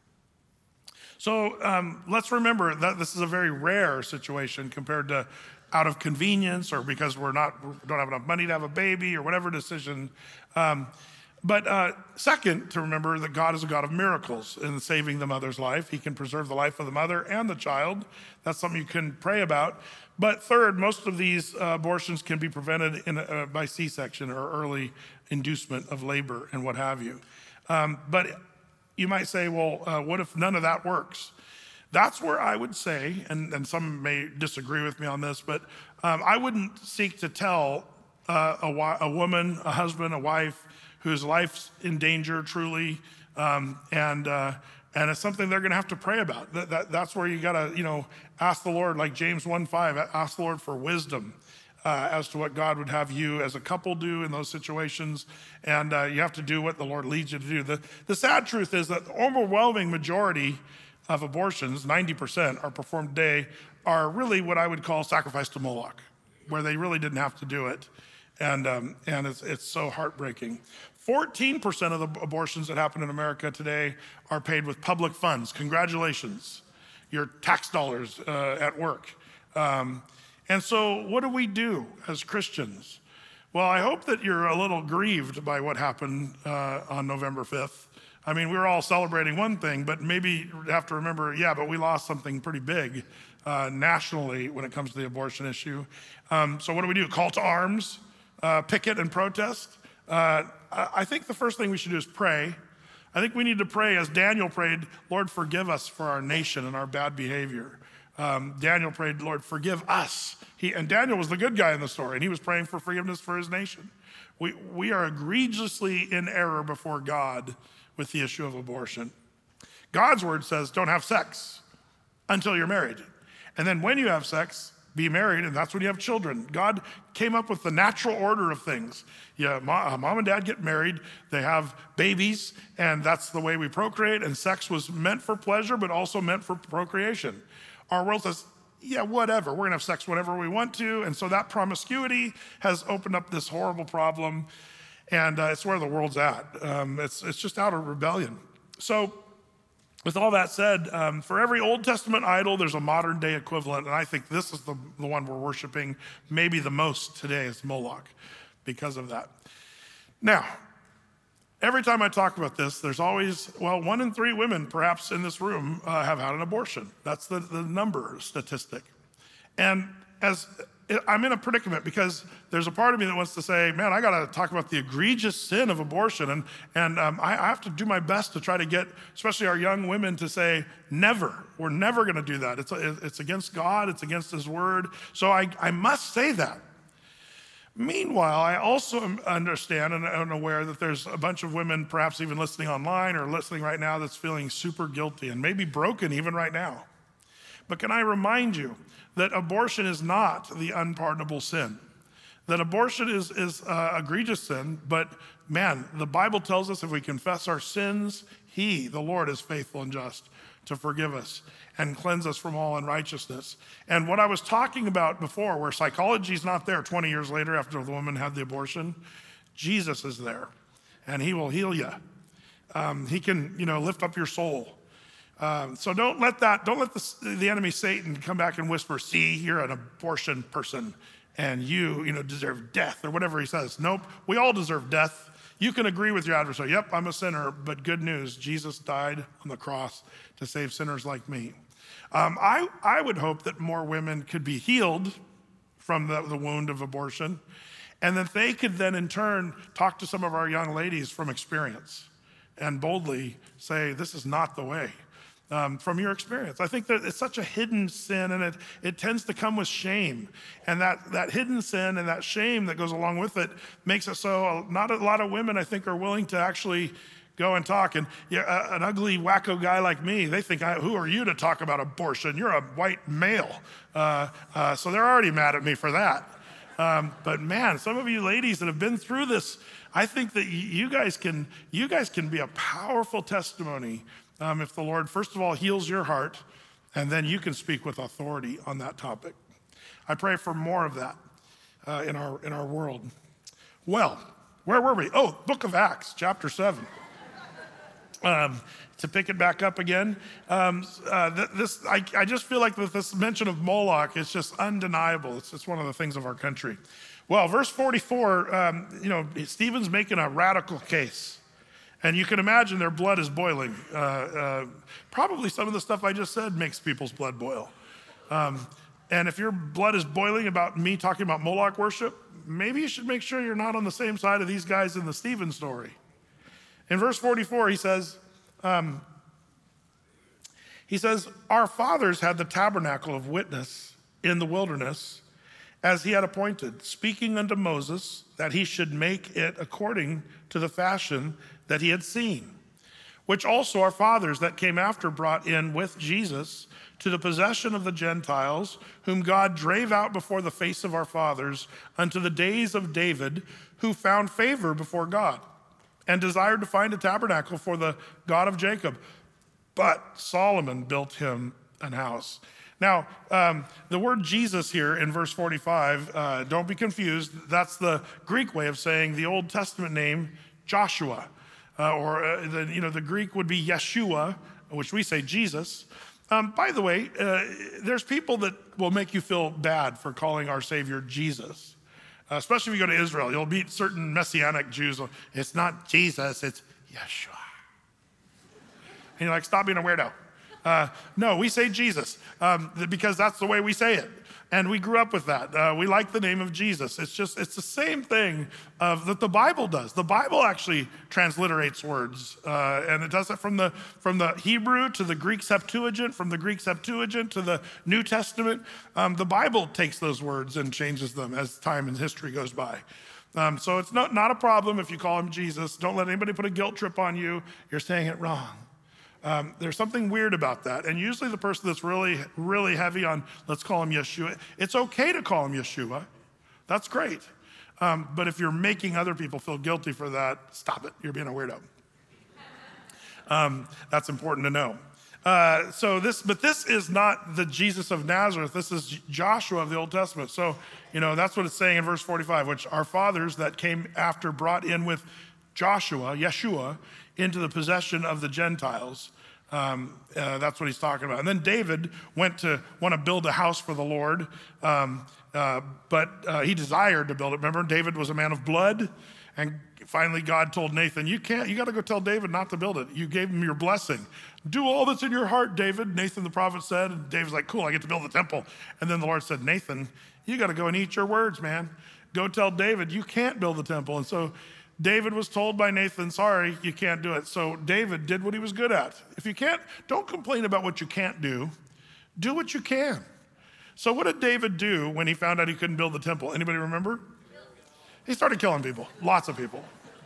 So um, let's remember that this is a very rare situation compared to out of convenience or because we're not, don't have enough money to have a baby or whatever decision. Um, But uh, second, to remember that God is a God of miracles in saving the mother's life. He can preserve the life of the mother and the child. That's something you can pray about. But third, most of these uh, abortions can be prevented in, uh, by C-section or early inducement of labor and what have you. Um, but you might say, well, uh, what if none of that works? That's where I would say, and, and some may disagree with me on this, but um, I wouldn't seek to tell uh, a, a woman, a husband, a wife, whose life's in danger truly, um, and uh, and it's something they're going to have to pray about. That, that, that's where you got to, you know, ask the Lord, like James one five, ask the Lord for wisdom uh, as to what God would have you as a couple do in those situations, and uh, you have to do what the Lord leads you to do. The, the sad truth is that the overwhelming majority of abortions, ninety percent, are performed today, are really what I would call sacrifice to Moloch, where they really didn't have to do it. And um, and it's, it's so heartbreaking. fourteen percent of the abortions that happen in America today are paid with public funds. Congratulations, your tax dollars uh, at work. Um, and so what do we do as Christians? Well, I hope that you're a little grieved by what happened uh, on November fifth. I mean, we were all celebrating one thing, but maybe you have to remember, yeah, but we lost something pretty big uh, nationally when it comes to the abortion issue. Um, so what do we do? Call to arms? Uh, picket and protest? Uh, I think the first thing we should do is pray. I think we need to pray as Daniel prayed, Lord, forgive us for our nation and our bad behavior. Um, Daniel prayed, Lord, forgive us. He, and Daniel was the good guy in the story, and he was praying for forgiveness for his nation. We, we are egregiously in error before God with the issue of abortion. God's word says, don't have sex until you're married. And then when you have sex, be married, and that's when you have children. God came up with the natural order of things. Yeah, mom and dad get married, they have babies, and that's the way we procreate, and sex was meant for pleasure, but also meant for procreation. Our world says, yeah, whatever, we're gonna have sex whenever we want to, and so that promiscuity has opened up this horrible problem, and uh, it's where the world's at. Um, it's, it's just out of rebellion. So, with all that said, um, for every Old Testament idol, there's a modern day equivalent, and I think this is the, the one we're worshiping maybe the most today is Moloch because of that. Now, every time I talk about this, there's always, well, one in three women perhaps in this room uh, have had an abortion. That's the, the number statistic. And as I'm in a predicament because there's a part of me that wants to say, man, I got to talk about the egregious sin of abortion. And, and um, I, I have to do my best to try to get, especially our young women, to say, never. We're never going to do that. It's, it's against God. It's against his word. So I, I must say that. Meanwhile, I also understand and am aware that there's a bunch of women, perhaps even listening online or listening right now, that's feeling super guilty and maybe broken even right now. But can I remind you that abortion is not the unpardonable sin? That abortion is, is uh, egregious sin, but man, the Bible tells us if we confess our sins, he, the Lord, is faithful and just to forgive us and cleanse us from all unrighteousness. And what I was talking about before, where psychology is not there twenty years later after the woman had the abortion, Jesus is there, and he will heal you. Um, he can, you know, lift up your soul. Um, so don't let that, don't let the, the enemy Satan come back and whisper, see, you're an abortion person and you, you know, deserve death or whatever he says. Nope, we all deserve death. You can agree with your adversary. Yep, I'm a sinner, but good news, Jesus died on the cross to save sinners like me. Um, I, I would hope that more women could be healed from the, the wound of abortion, and that they could then in turn talk to some of our young ladies from experience and boldly say, this is not the way. Um, from your experience. I think that it's such a hidden sin, and it, it tends to come with shame. And that, that hidden sin and that shame that goes along with it makes it so not a lot of women, I think, are willing to actually go and talk. And yeah, an ugly, wacko guy like me, they think, who are you to talk about abortion? You're a white male. Uh, uh, so they're already mad at me for that. Um, but man, some of you ladies that have been through this, I think that you guys can, you guys can be a powerful testimony Um, if the Lord, first of all, heals your heart, and then you can speak with authority on that topic. I pray for more of that uh, in our in our world. Well, where were we? Oh, Book of Acts, chapter seven. Um, to pick it back up again, um, uh, th- this I, I just feel like with this mention of Moloch, it's just undeniable. It's just one of the things of our country. Well, verse forty-four, um, you know, Stephen's making a radical case. And you can imagine their blood is boiling. Uh, uh, probably some of the stuff I just said makes people's blood boil. Um, and if your blood is boiling about me talking about Moloch worship, maybe you should make sure you're not on the same side of these guys in the Stephen story. In verse forty-four, he says, um, he says, our fathers had the tabernacle of witness in the wilderness as he had appointed, speaking unto Moses that he should make it according to the fashion that he had seen, which also our fathers that came after brought in with Jesus to the possession of the Gentiles, whom God drave out before the face of our fathers unto the days of David, who found favor before God and desired to find a tabernacle for the God of Jacob. But Solomon built him an house. Now, um, the word Jesus here in verse forty-five, uh, don't be confused. That's the Greek way of saying the Old Testament name, Joshua. Uh, or uh, the, you know, the Greek would be Yeshua, which we say Jesus. Um, by the way, uh, there's people that will make you feel bad for calling our Savior Jesus. Uh, especially if you go to Israel, you'll meet certain Messianic Jews. It's not Jesus, it's Yeshua. And you're like, stop being a weirdo. Uh, no, we say Jesus um, because that's the way we say it. And we grew up with that. Uh, we like the name of Jesus. It's just, it's the same thing of, that the Bible does. The Bible actually transliterates words. Uh, and it does it from the, from the Hebrew to the Greek Septuagint, from the Greek Septuagint to the New Testament. Um, the Bible takes those words and changes them as time and history goes by. Um, so it's not, not a problem if you call him Jesus. Don't let anybody put a guilt trip on you. You're saying it wrong. Um, there's something weird about that. And usually the person that's really, really heavy on, let's call him Yeshua, it's okay to call him Yeshua. That's great. Um, but if you're making other people feel guilty for that, stop it. You're being a weirdo. Um, that's important to know. Uh, so this, but this is not the Jesus of Nazareth. This is Joshua of the Old Testament. So, you know, that's what it's saying in verse forty-five, which our fathers that came after brought in with Joshua, Yeshua, into the possession of the Gentiles. Um, uh, that's what he's talking about. And then David went to want to build a house for the Lord, um, uh, but uh, he desired to build it. Remember, David was a man of blood, And finally, God told Nathan, you can't, you got to go tell David not to build it. You gave him your blessing. Do all that's in your heart, David, Nathan the prophet said. And David's like, cool, I get to build the temple. And then the Lord said, Nathan, you got to go and eat your words, man. Go tell David you can't build the temple. And so David was told by Nathan, sorry, you can't do it. So David did what he was good at. If you can't, don't complain about what you can't do. Do what you can. So what did David do when he found out he couldn't build the temple? Anybody remember? He started killing people, lots of people.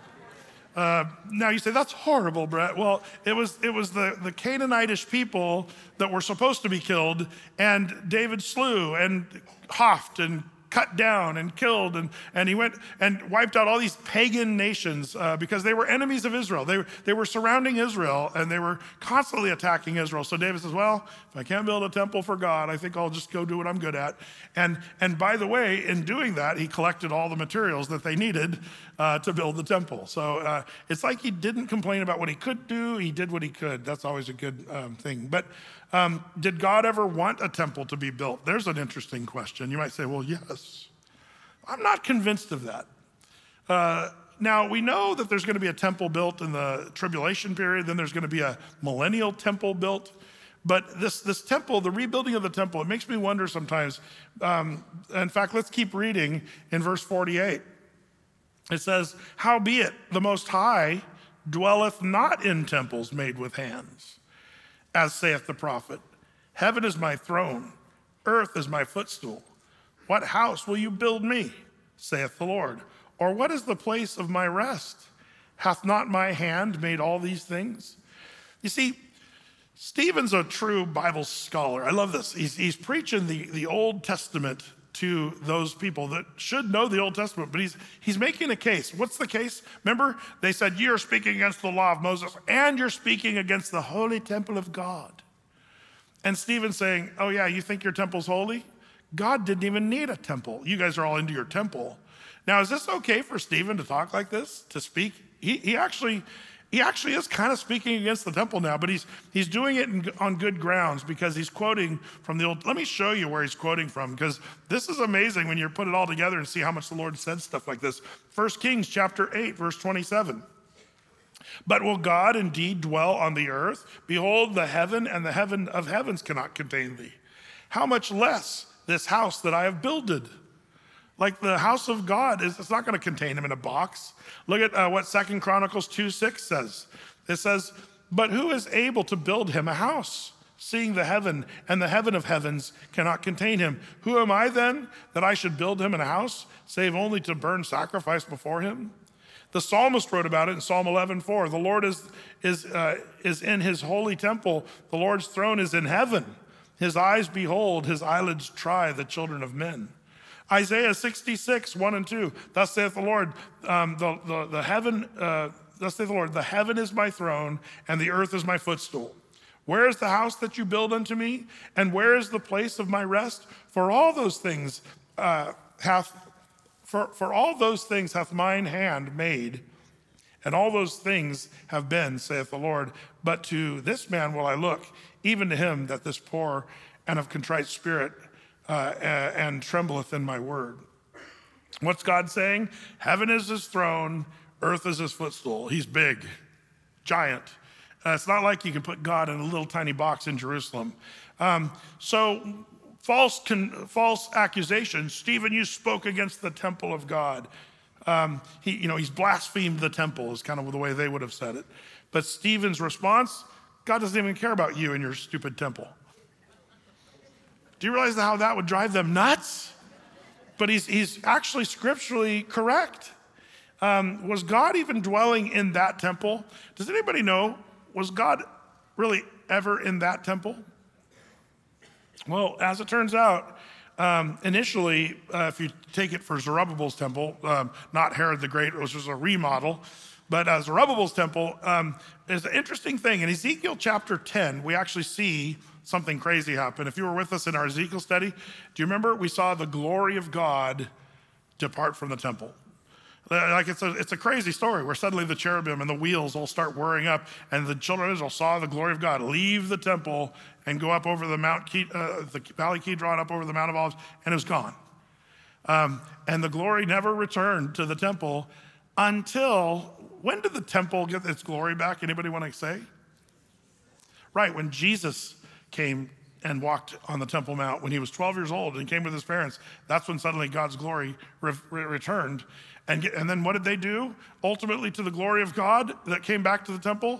Uh, now you say, that's horrible, Brett. Well, it was it was the, the Canaanitish people that were supposed to be killed, and David slew and houghed and cut down and killed, and, and he went and wiped out all these pagan nations uh, because they were enemies of Israel. They, they were surrounding Israel, and they were constantly attacking Israel. So David says, well, if I can't build a temple for God, I think I'll just go do what I'm good at. And, and by the way, in doing that, he collected all the materials that they needed uh, to build the temple. So uh, it's like he didn't complain about what he could do. He did what he could. That's always a good um, thing. But Um, did God ever want a temple to be built? There's an interesting question. You might say, well, yes. I'm not convinced of that. Uh, now, we know that there's going to be a temple built in the tribulation period, then there's going to be a millennial temple built. But this, this temple, the rebuilding of the temple, it makes me wonder sometimes. Um, in fact, let's keep reading in verse forty-eight. It says, howbeit the Most High dwelleth not in temples made with hands, as saith the prophet, heaven is my throne, earth is my footstool. What house will you build me, saith the Lord? Or what is the place of my rest? Hath not my hand made all these things? You see, Stephen's a true Bible scholar. I love this. He's, he's preaching the, the Old Testament to those people that should know the Old Testament, but he's he's making a case. What's the case? Remember, they said, you're speaking against the law of Moses, and you're speaking against the holy temple of God. And Stephen's saying, oh yeah, you think your temple's holy? God didn't even need a temple. You guys are all into your temple. Now, is this okay for Stephen to talk like this, to speak? He, he actually... He actually is kind of speaking against the temple now, but he's he's doing it in, on good grounds because he's quoting from the old. Let me show you where he's quoting from, because this is amazing when you put it all together and see how much the Lord said stuff like this. First Kings chapter eight, verse twenty-seven. But will God indeed dwell on the earth? Behold, the heaven and the heaven of heavens cannot contain thee. How much less this house that I have builded? Like the house of God, is it's not going to contain him in a box. Look at uh, what Second Chronicles two six says. It says, but who is able to build him a house, seeing the heaven and the heaven of heavens cannot contain him? Who am I then that I should build him a house, save only to burn sacrifice before him? The psalmist wrote about it in Psalm eleven four. The Lord is, is, uh, is in his holy temple. The Lord's throne is in heaven. His eyes behold, his eyelids try the children of men. Isaiah sixty-six, one and two. Thus saith the Lord, um, the, the, the heaven, uh, thus saith the Lord, the heaven is my throne and the earth is my footstool. Where is the house that you build unto me? And where is the place of my rest? For all those things uh, hath, for, for all those things hath mine hand made, and all those things have been, saith the Lord. But to this man will I look, even to him that is poor and of contrite spirit, Uh, and trembleth in my word. What's God saying? Heaven is his throne, earth is his footstool. He's big, giant. Uh, it's not like you can put God in a little tiny box in Jerusalem. Um, so false con- false accusations. Stephen, you spoke against the temple of God. Um, he, you know, he's blasphemed the temple is kind of the way they would have said it. But Stephen's response, God doesn't even care about you and your stupid temple. Do you realize how that would drive them nuts? But he's, he's actually scripturally correct. Um, was God even dwelling in that temple? Does anybody know, was God really ever in that temple? Well, as it turns out, um, initially, uh, if you take it for Zerubbabel's temple, um, not Herod the Great, which was a remodel, but uh, Zerubbabel's temple um, is an interesting thing. In Ezekiel chapter ten, we actually see something crazy happen. If you were with us in our Ezekiel study, do you remember we saw the glory of God depart from the temple? Like it's a, it's a crazy story where suddenly the cherubim and the wheels all start whirring up, and the children of Israel saw the glory of God leave the temple and go up over the Mount, Ke- uh, the Valley Kidron, up over the Mount of Olives, and it was gone. Um, and the glory never returned to the temple until, when did the temple get its glory back? Anybody want to say? Right, when Jesus came and walked on the Temple Mount when he was twelve years old and came with his parents. That's when suddenly God's glory re- re- returned. And, get, and then what did they do? Ultimately, to the glory of God that came back to the temple,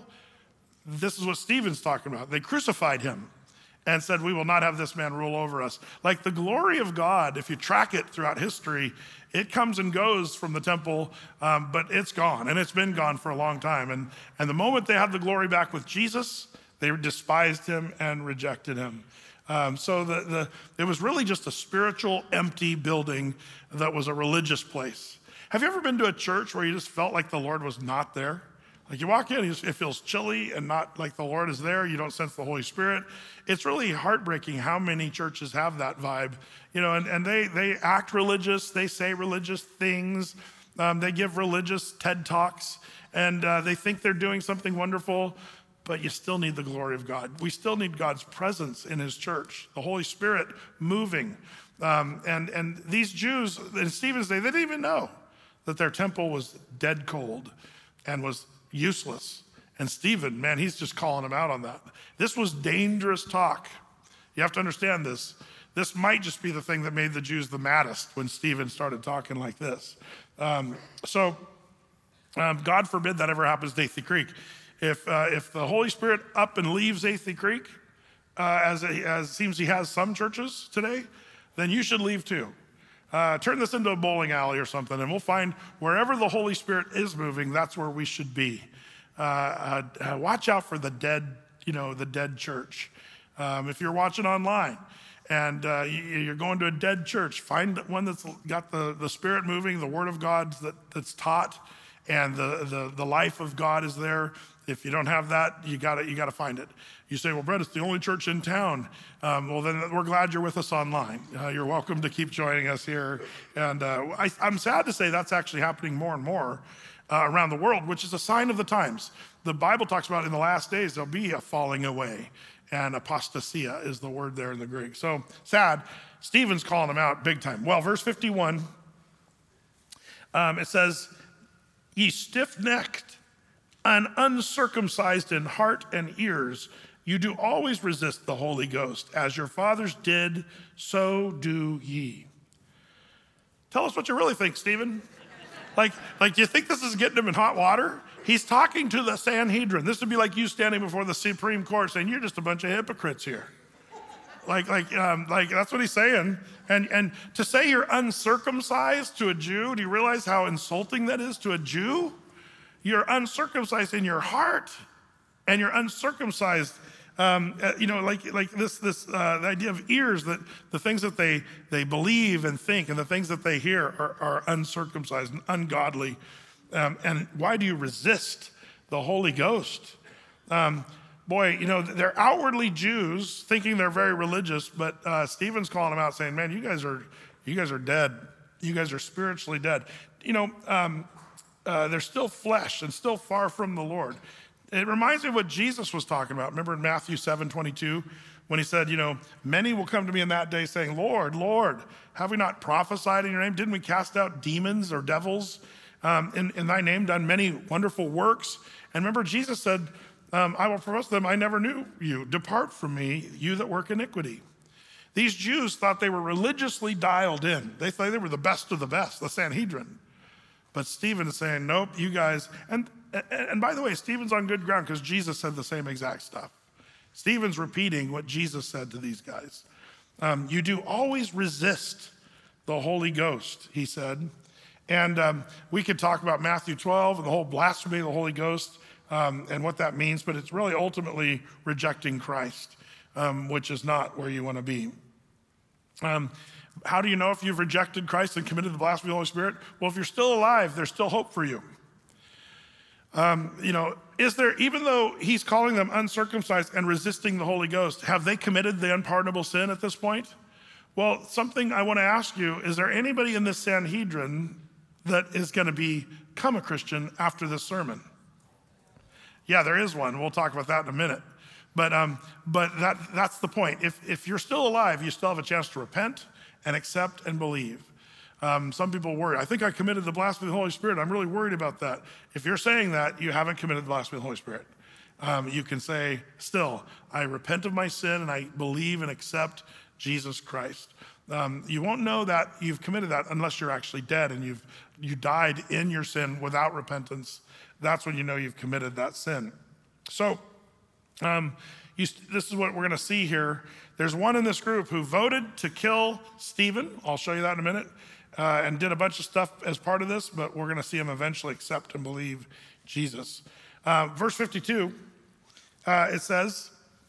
this is what Stephen's talking about. They crucified him and said, we will not have this man rule over us. Like the glory of God, if you track it throughout history, it comes and goes from the temple, um, but it's gone, and it's been gone for a long time. And, and the moment they had the glory back with Jesus, they despised him and rejected him. Um, so the, the, it was really just a spiritual, empty building that was a religious place. Have you ever been to a church where you just felt like the Lord was not there? Like you walk in, it feels chilly and not like the Lord is there. You don't sense the Holy Spirit. It's really heartbreaking how many churches have that vibe, you know, and, and they, they act religious. They say religious things. Um, they give religious TED Talks, and uh, they think they're doing something wonderful. But you still need the glory of God. We still need God's presence in his church, the Holy Spirit moving. Um, and, and these Jews in Stephen's day, they didn't even know that their temple was dead cold and was useless. And Stephen, man, he's just calling them out on that. This was dangerous talk. You have to understand this. This might just be the thing that made the Jews the maddest when Stephen started talking like this. Um, so um, God forbid that ever happens to Athey Creek. If uh, if the Holy Spirit up and leaves Athey Creek, uh, as, a, as it seems he has some churches today, then you should leave too. Uh, turn this into a bowling alley or something, and we'll find wherever the Holy Spirit is moving, that's where we should be. Uh, uh, uh, watch out for the dead, you know, the dead church. Um, if you're watching online and uh, you, you're going to a dead church, find one that's got the, the Spirit moving, the Word of God that, that's taught, and the, the, the life of God is there. If you don't have that, you gotta you gotta find it. You say, well, Brett, it's the only church in town. Um, well, then we're glad you're with us online. Uh, you're welcome to keep joining us here. And uh, I, I'm sad to say that's actually happening more and more uh, around the world, which is a sign of the times. The Bible talks about in the last days, there'll be a falling away. And apostasia is the word there in the Greek. So sad. Stephen's calling them out big time. Well, verse fifty-one, um, it says, ye stiff-necked and uncircumcised in heart and ears, you do always resist the Holy Ghost. As your fathers did, so do ye. Tell us what you really think, Stephen. Like, like you think this is getting him in hot water? He's talking to the Sanhedrin. This would be like you standing before the Supreme Court saying, you're just a bunch of hypocrites here. Like, like, um, like that's what he's saying. And, and to say you're uncircumcised to a Jew, do you realize how insulting that is to a Jew? You're uncircumcised in your heart, and you're uncircumcised, um, uh, you know, like like this this uh, the idea of ears, that the things that they they believe and think, and the things that they hear are, are uncircumcised and ungodly. Um, and why do you resist the Holy Ghost? Um, boy, you know, they're outwardly Jews, thinking they're very religious, but uh, Stephen's calling them out, saying, "Man, you guys are you guys are dead. You guys are spiritually dead." You know. Um, Uh, they're still flesh and still far from the Lord. It reminds me of what Jesus was talking about. Remember in Matthew seven twenty-two, when he said, you know, many will come to me in that day saying, Lord, Lord, have we not prophesied in your name? Didn't we cast out demons or devils um, in, in thy name, done many wonderful works? And remember, Jesus said, um, I will profess them, I never knew you. Depart from me, you that work iniquity. These Jews thought they were religiously dialed in. They thought they were the best of the best, the Sanhedrin. But Stephen is saying, nope, you guys, and, and by the way, Stephen's on good ground because Jesus said the same exact stuff. Stephen's repeating what Jesus said to these guys. Um, you do always resist the Holy Ghost, he said. And um, we could talk about Matthew twelve and the whole blasphemy of the Holy Ghost um, and what that means, but it's really ultimately rejecting Christ, um, which is not where you want to be. Um, How do you know if you've rejected Christ and committed the blasphemy of the Holy Spirit? Well, if you're still alive, there's still hope for you. Um, you know, is there, even though he's calling them uncircumcised and resisting the Holy Ghost, have they committed the unpardonable sin at this point? Well, something I want to ask you, is there anybody in this Sanhedrin that is going to become a Christian after this sermon? Yeah, there is one. We'll talk about that in a minute. But um, but that that's the point. If if you're still alive, you still have a chance to repent and accept and believe. Um, some people worry, I think I committed the blasphemy of the Holy Spirit. I'm really worried about that. If you're saying that, you haven't committed the blasphemy of the Holy Spirit. Um, you can say, still, I repent of my sin and I believe and accept Jesus Christ. Um, you won't know that you've committed that unless you're actually dead and you've you died in your sin without repentance. That's when you know you've committed that sin. So um, you, this is what we're going to see here. There's one in this group who voted to kill Stephen. I'll show you that in a minute. Uh, and did a bunch of stuff as part of this, but we're going to see him eventually accept and believe Jesus. Uh, verse fifty-two, uh, it says,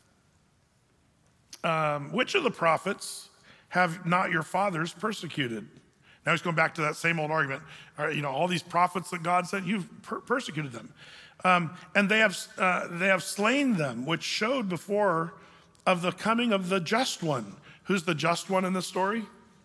um, which of the prophets have not your fathers persecuted? Now he's going back to that same old argument. All right, you know, all these prophets that God sent, you've per- persecuted them. Um, and they have, uh, they have slain them, which showed before of the coming of the just one. Who's the just one in this story?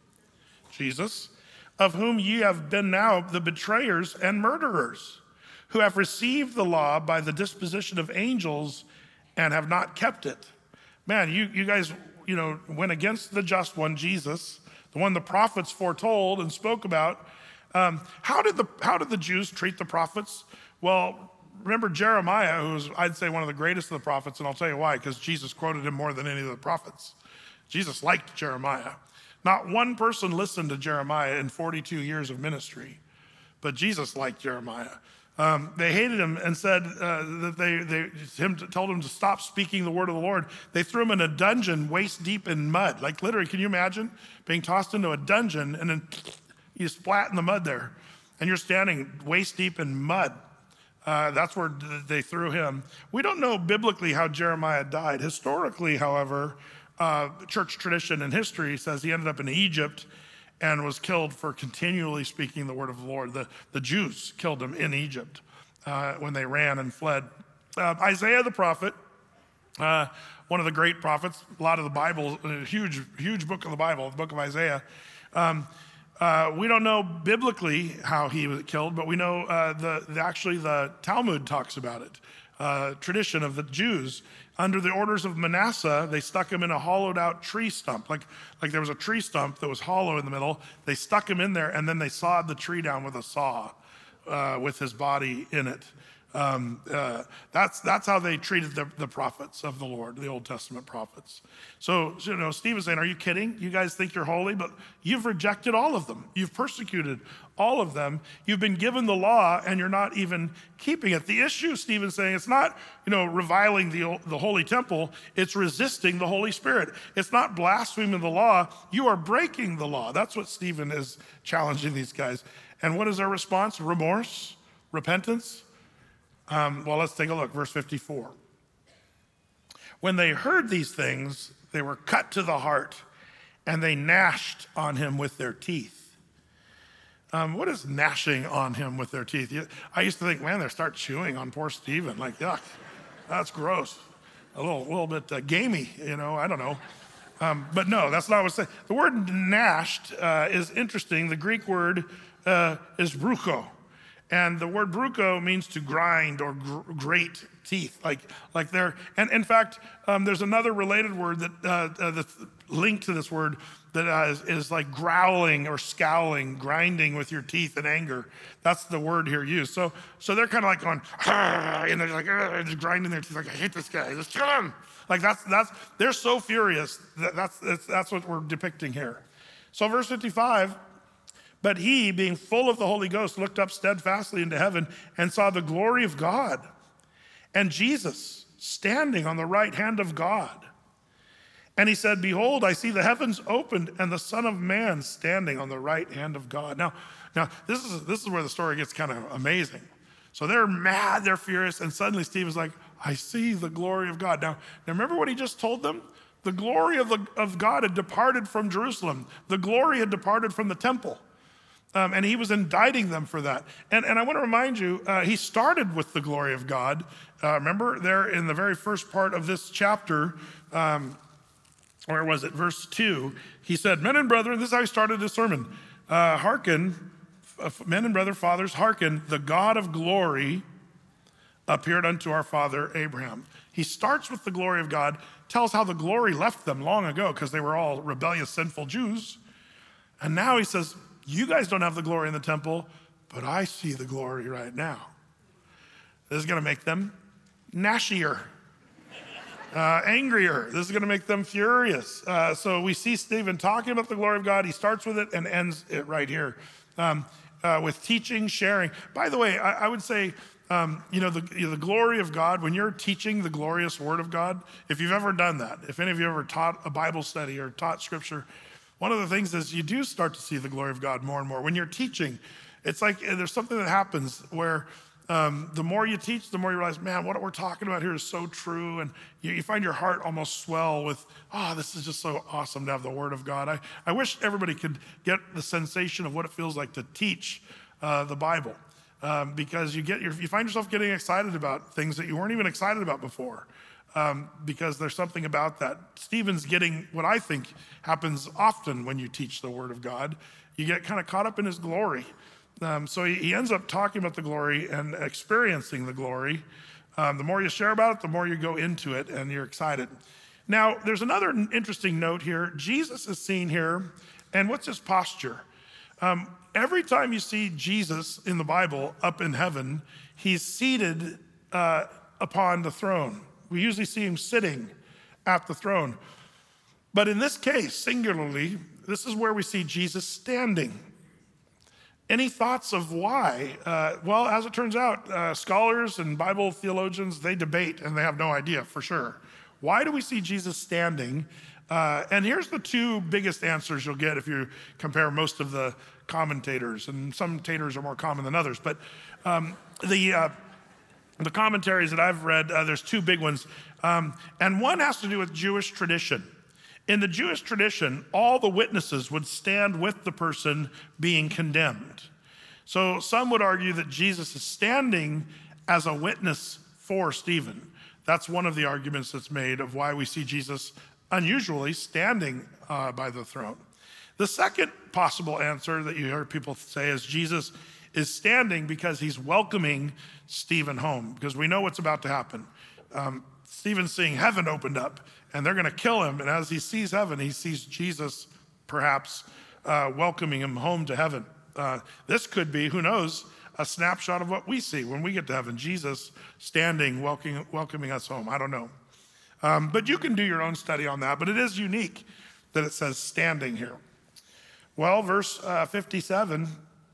Jesus. Of whom ye have been now the betrayers and murderers, who have received the law by the disposition of angels and have not kept it. Man, you, you guys, you know, went against the just one, Jesus, the one the prophets foretold and spoke about. Um, how did the how did the Jews treat the prophets? Well, remember Jeremiah, who was, I'd say, one of the greatest of the prophets, and I'll tell you why, because Jesus quoted him more than any of the prophets. Jesus liked Jeremiah. Not one person listened to Jeremiah in forty-two years of ministry, but Jesus liked Jeremiah. Um, they hated him and said uh, that they, they him told him to stop speaking the word of the Lord. They threw him in a dungeon waist deep in mud. Like literally, can you imagine being tossed into a dungeon and then you splat in the mud there and you're standing waist deep in mud? Uh, that's where they threw him. We don't know biblically how Jeremiah died. Historically, however, Uh, church tradition and history says he ended up in Egypt and was killed for continually speaking the word of the Lord. The, the Jews killed him in Egypt uh, when they ran and fled. Uh, Isaiah the prophet, uh, one of the great prophets, a lot of the Bible, a huge, huge book of the Bible, the book of Isaiah. Um, uh, we don't know biblically how he was killed, but we know uh, the, the actually the Talmud talks about it. Uh, tradition of the Jews. Under the orders of Manasseh, they stuck him in a hollowed out tree stump. Like, like there was a tree stump that was hollow in the middle. They stuck him in there and then they sawed the tree down with a saw uh, with his body in it. Um, uh, that's that's how they treated the, the prophets of the Lord, the Old Testament prophets. So, you know, Steve is saying, are you kidding? You guys think you're holy, but you've rejected all of them. You've persecuted all of them. You've been given the law and you're not even keeping it. The issue, Stephen's saying, it's not, you know, reviling the, the holy temple. It's resisting the Holy Spirit. It's not blaspheming the law. You are breaking the law. That's what Stephen is challenging these guys. And what is their response? Remorse? Repentance? Um, well, let's take a look. Verse fifty-four. When they heard these things, they were cut to the heart and they gnashed on him with their teeth. Um, what is gnashing on him with their teeth? I used to think, man, they start chewing on poor Stephen. Like, yuck, that's gross. A little, little bit uh, gamey, you know, I don't know. Um, but no, that's not what it's saying. The word gnashed uh, is interesting. The Greek word uh, is brucho. And the word brucho means to grind or gr- grate teeth, like like they're. And in fact, um, there's another related word that uh, uh, that's linked to this word that uh, is, is like growling or scowling, grinding with your teeth in anger. That's the word here used. So so they're kind of like going, and they're like just grinding their teeth, like I hate this guy, let's kill him. Like that's that's they're so furious that that's that's, that's what we're depicting here. So verse fifty-five. But he, being full of the Holy Ghost, looked up steadfastly into heaven and saw the glory of God and Jesus standing on the right hand of God. And he said, behold, I see the heavens opened and the Son of Man standing on the right hand of God. Now, now this is this is where the story gets kind of amazing. So they're mad, they're furious, and suddenly Stephen's like, I see the glory of God. Now, now remember what he just told them? The glory of, the, of God had departed from Jerusalem. The glory had departed from the temple. Um, and he was indicting them for that. And, and I want to remind you, uh, he started with the glory of God. Uh, remember there in the very first part of this chapter, um, where was it? Verse two, he said, men and brethren, this is how he started his sermon. Uh, hearken, men and brother, fathers, hearken, the God of glory appeared unto our father Abraham. He starts with the glory of God, tells how the glory left them long ago because they were all rebellious, sinful Jews. And now he says, you guys don't have the glory in the temple, but I see the glory right now. This is gonna make them gnashier, uh, angrier. This is gonna make them furious. Uh, so we see Stephen talking about the glory of God. He starts with it and ends it right here um, uh, with teaching, sharing. By the way, I, I would say, um, you know, the, you know, the glory of God, when you're teaching the glorious word of God, if you've ever done that, if any of you ever taught a Bible study or taught scripture, one of the things is you do start to see the glory of God more and more. When you're teaching, it's like there's something that happens where Um, the more you teach, the more you realize, man, what we're talking about here is so true. And you, you find your heart almost swell with, oh, this is just so awesome to have the word of God. I, I wish everybody could get the sensation of what it feels like to teach uh, the Bible. Um, because you get your, you find yourself getting excited about things that you weren't even excited about before. Um, because there's something about that. Stephen's getting what I think happens often when you teach the word of God. You get kind of caught up in his glory. Um, so he, he ends up talking about the glory and experiencing the glory. Um, the more you share about it, the more you go into it and you're excited. Now, there's another interesting note here. Jesus is seen here, and what's his posture? Um, every time you see Jesus in the Bible up in heaven, he's seated uh, upon the throne. We usually see him sitting at the throne. But in this case, singularly, this is where we see Jesus standing. Any thoughts of why? Uh, well, as it turns out, uh, scholars and Bible theologians, they debate and they have no idea for sure. Why do we see Jesus standing? Uh, and here's the two biggest answers you'll get if you compare most of the commentators, and some taters are more common than others. But um, the uh, the commentaries that I've read, uh, there's two big ones. Um, and one has to do with Jewish tradition. In the Jewish tradition, all the witnesses would stand with the person being condemned. So some would argue that Jesus is standing as a witness for Stephen. That's one of the arguments that's made of why we see Jesus unusually standing uh, by the throne. The second possible answer that you hear people say is Jesus is standing because he's welcoming Stephen home, because we know what's about to happen. Um, Stephen's seeing heaven opened up, and they're gonna kill him. And as he sees heaven, he sees Jesus perhaps uh, welcoming him home to heaven. Uh, this could be, who knows, a snapshot of what we see when we get to heaven. Jesus standing, welcoming, welcoming us home. I don't know. Um, but you can do your own study on that. But it is unique that it says standing here. Well, verse uh, fifty-seven,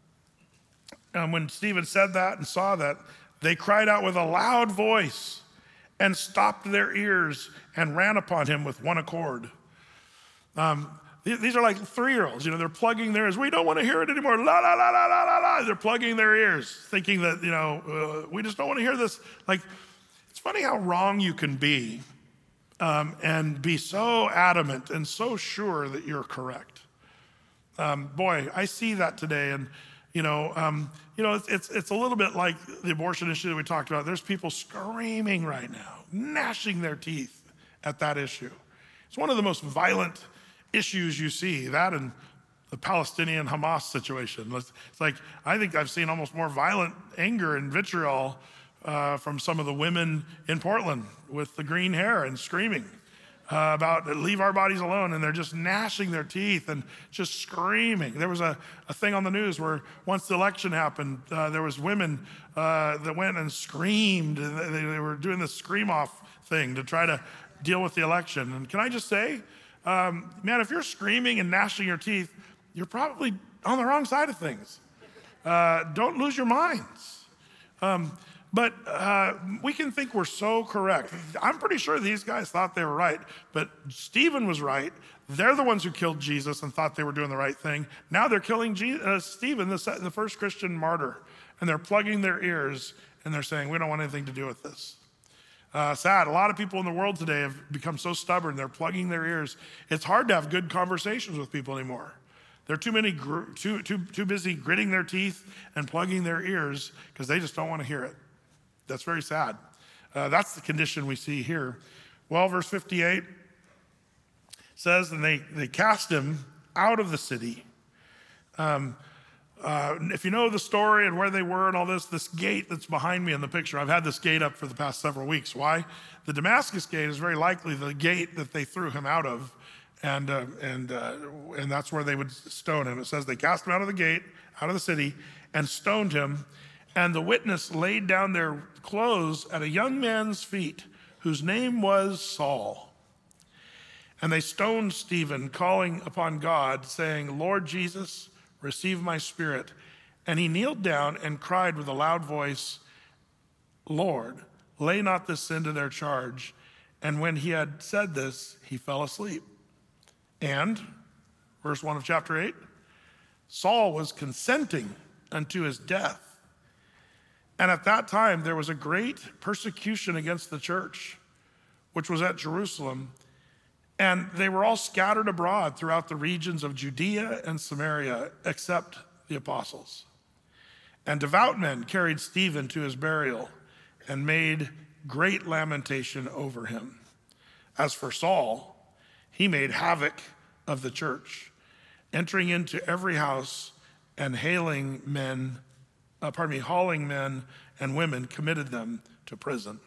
um, when Stephen said that and saw that, they cried out with a loud voice and stopped their ears and ran upon him with one accord. Um, these are like three-year-olds, you know, they're plugging their ears. We don't want to hear it anymore. La, la, la, la, la, la, la. They're plugging their ears, thinking that, you know, uh, we just don't want to hear this. Like, it's funny how wrong you can be um, and be so adamant and so sure that you're correct. Um, boy, I see that today, and you know, um, you know, it's, it's it's a little bit like the abortion issue that we talked about. There's people screaming right now, gnashing their teeth at that issue. It's one of the most violent issues you see, that and the Palestinian Hamas situation. It's like, I think I've seen almost more violent anger and vitriol uh, from some of the women in Portland with the green hair and screaming uh, about leave our bodies alone, and they're just gnashing their teeth and just screaming. There was a, a thing on the news where once the election happened, uh, there was women uh, that went and screamed, and they, they were doing this scream off thing to try to deal with the election. And can I just say, um, man, if you're screaming and gnashing your teeth, you're probably on the wrong side of things. Uh, don't lose your minds. Um, but uh, we can think we're so correct. I'm pretty sure these guys thought they were right, but Stephen was right. They're the ones who killed Jesus and thought they were doing the right thing. Now they're killing Je- uh, Stephen, the, the first Christian martyr, and they're plugging their ears and they're saying, we don't want anything to do with this. Uh, sad. A lot of people in the world today have become so stubborn. They're plugging their ears. It's hard to have good conversations with people anymore. They're too many, gr- too, too, too busy gritting their teeth and plugging their ears because they just don't want to hear it. That's very sad. Uh, that's the condition we see here. Well, verse fifty-eight says, and they, they cast him out of the city. Um, uh, if you know the story and where they were and all this, this gate that's behind me in the picture, I've had this gate up for the past several weeks. Why? The Damascus gate is very likely the gate that they threw him out of. And, uh, and, uh, and that's where they would stone him. It says they cast him out of the gate, out of the city, and stoned him. And the witness laid down their clothes at a young man's feet, whose name was Saul. And they stoned Stephen, calling upon God, saying, Lord Jesus, receive my spirit. And he kneeled down and cried with a loud voice, Lord, lay not this sin to their charge. And when he had said this, he fell asleep. And, verse one of chapter eight, Saul was consenting unto his death. And at that time, there was a great persecution against the church, which was at Jerusalem. And they were all scattered abroad throughout the regions of Judea and Samaria, except the apostles. And devout men carried Stephen to his burial and made great lamentation over him. As for Saul, he made havoc of the church, entering into every house and hailing men, uh, pardon me, hauling men and women, committed them to prison.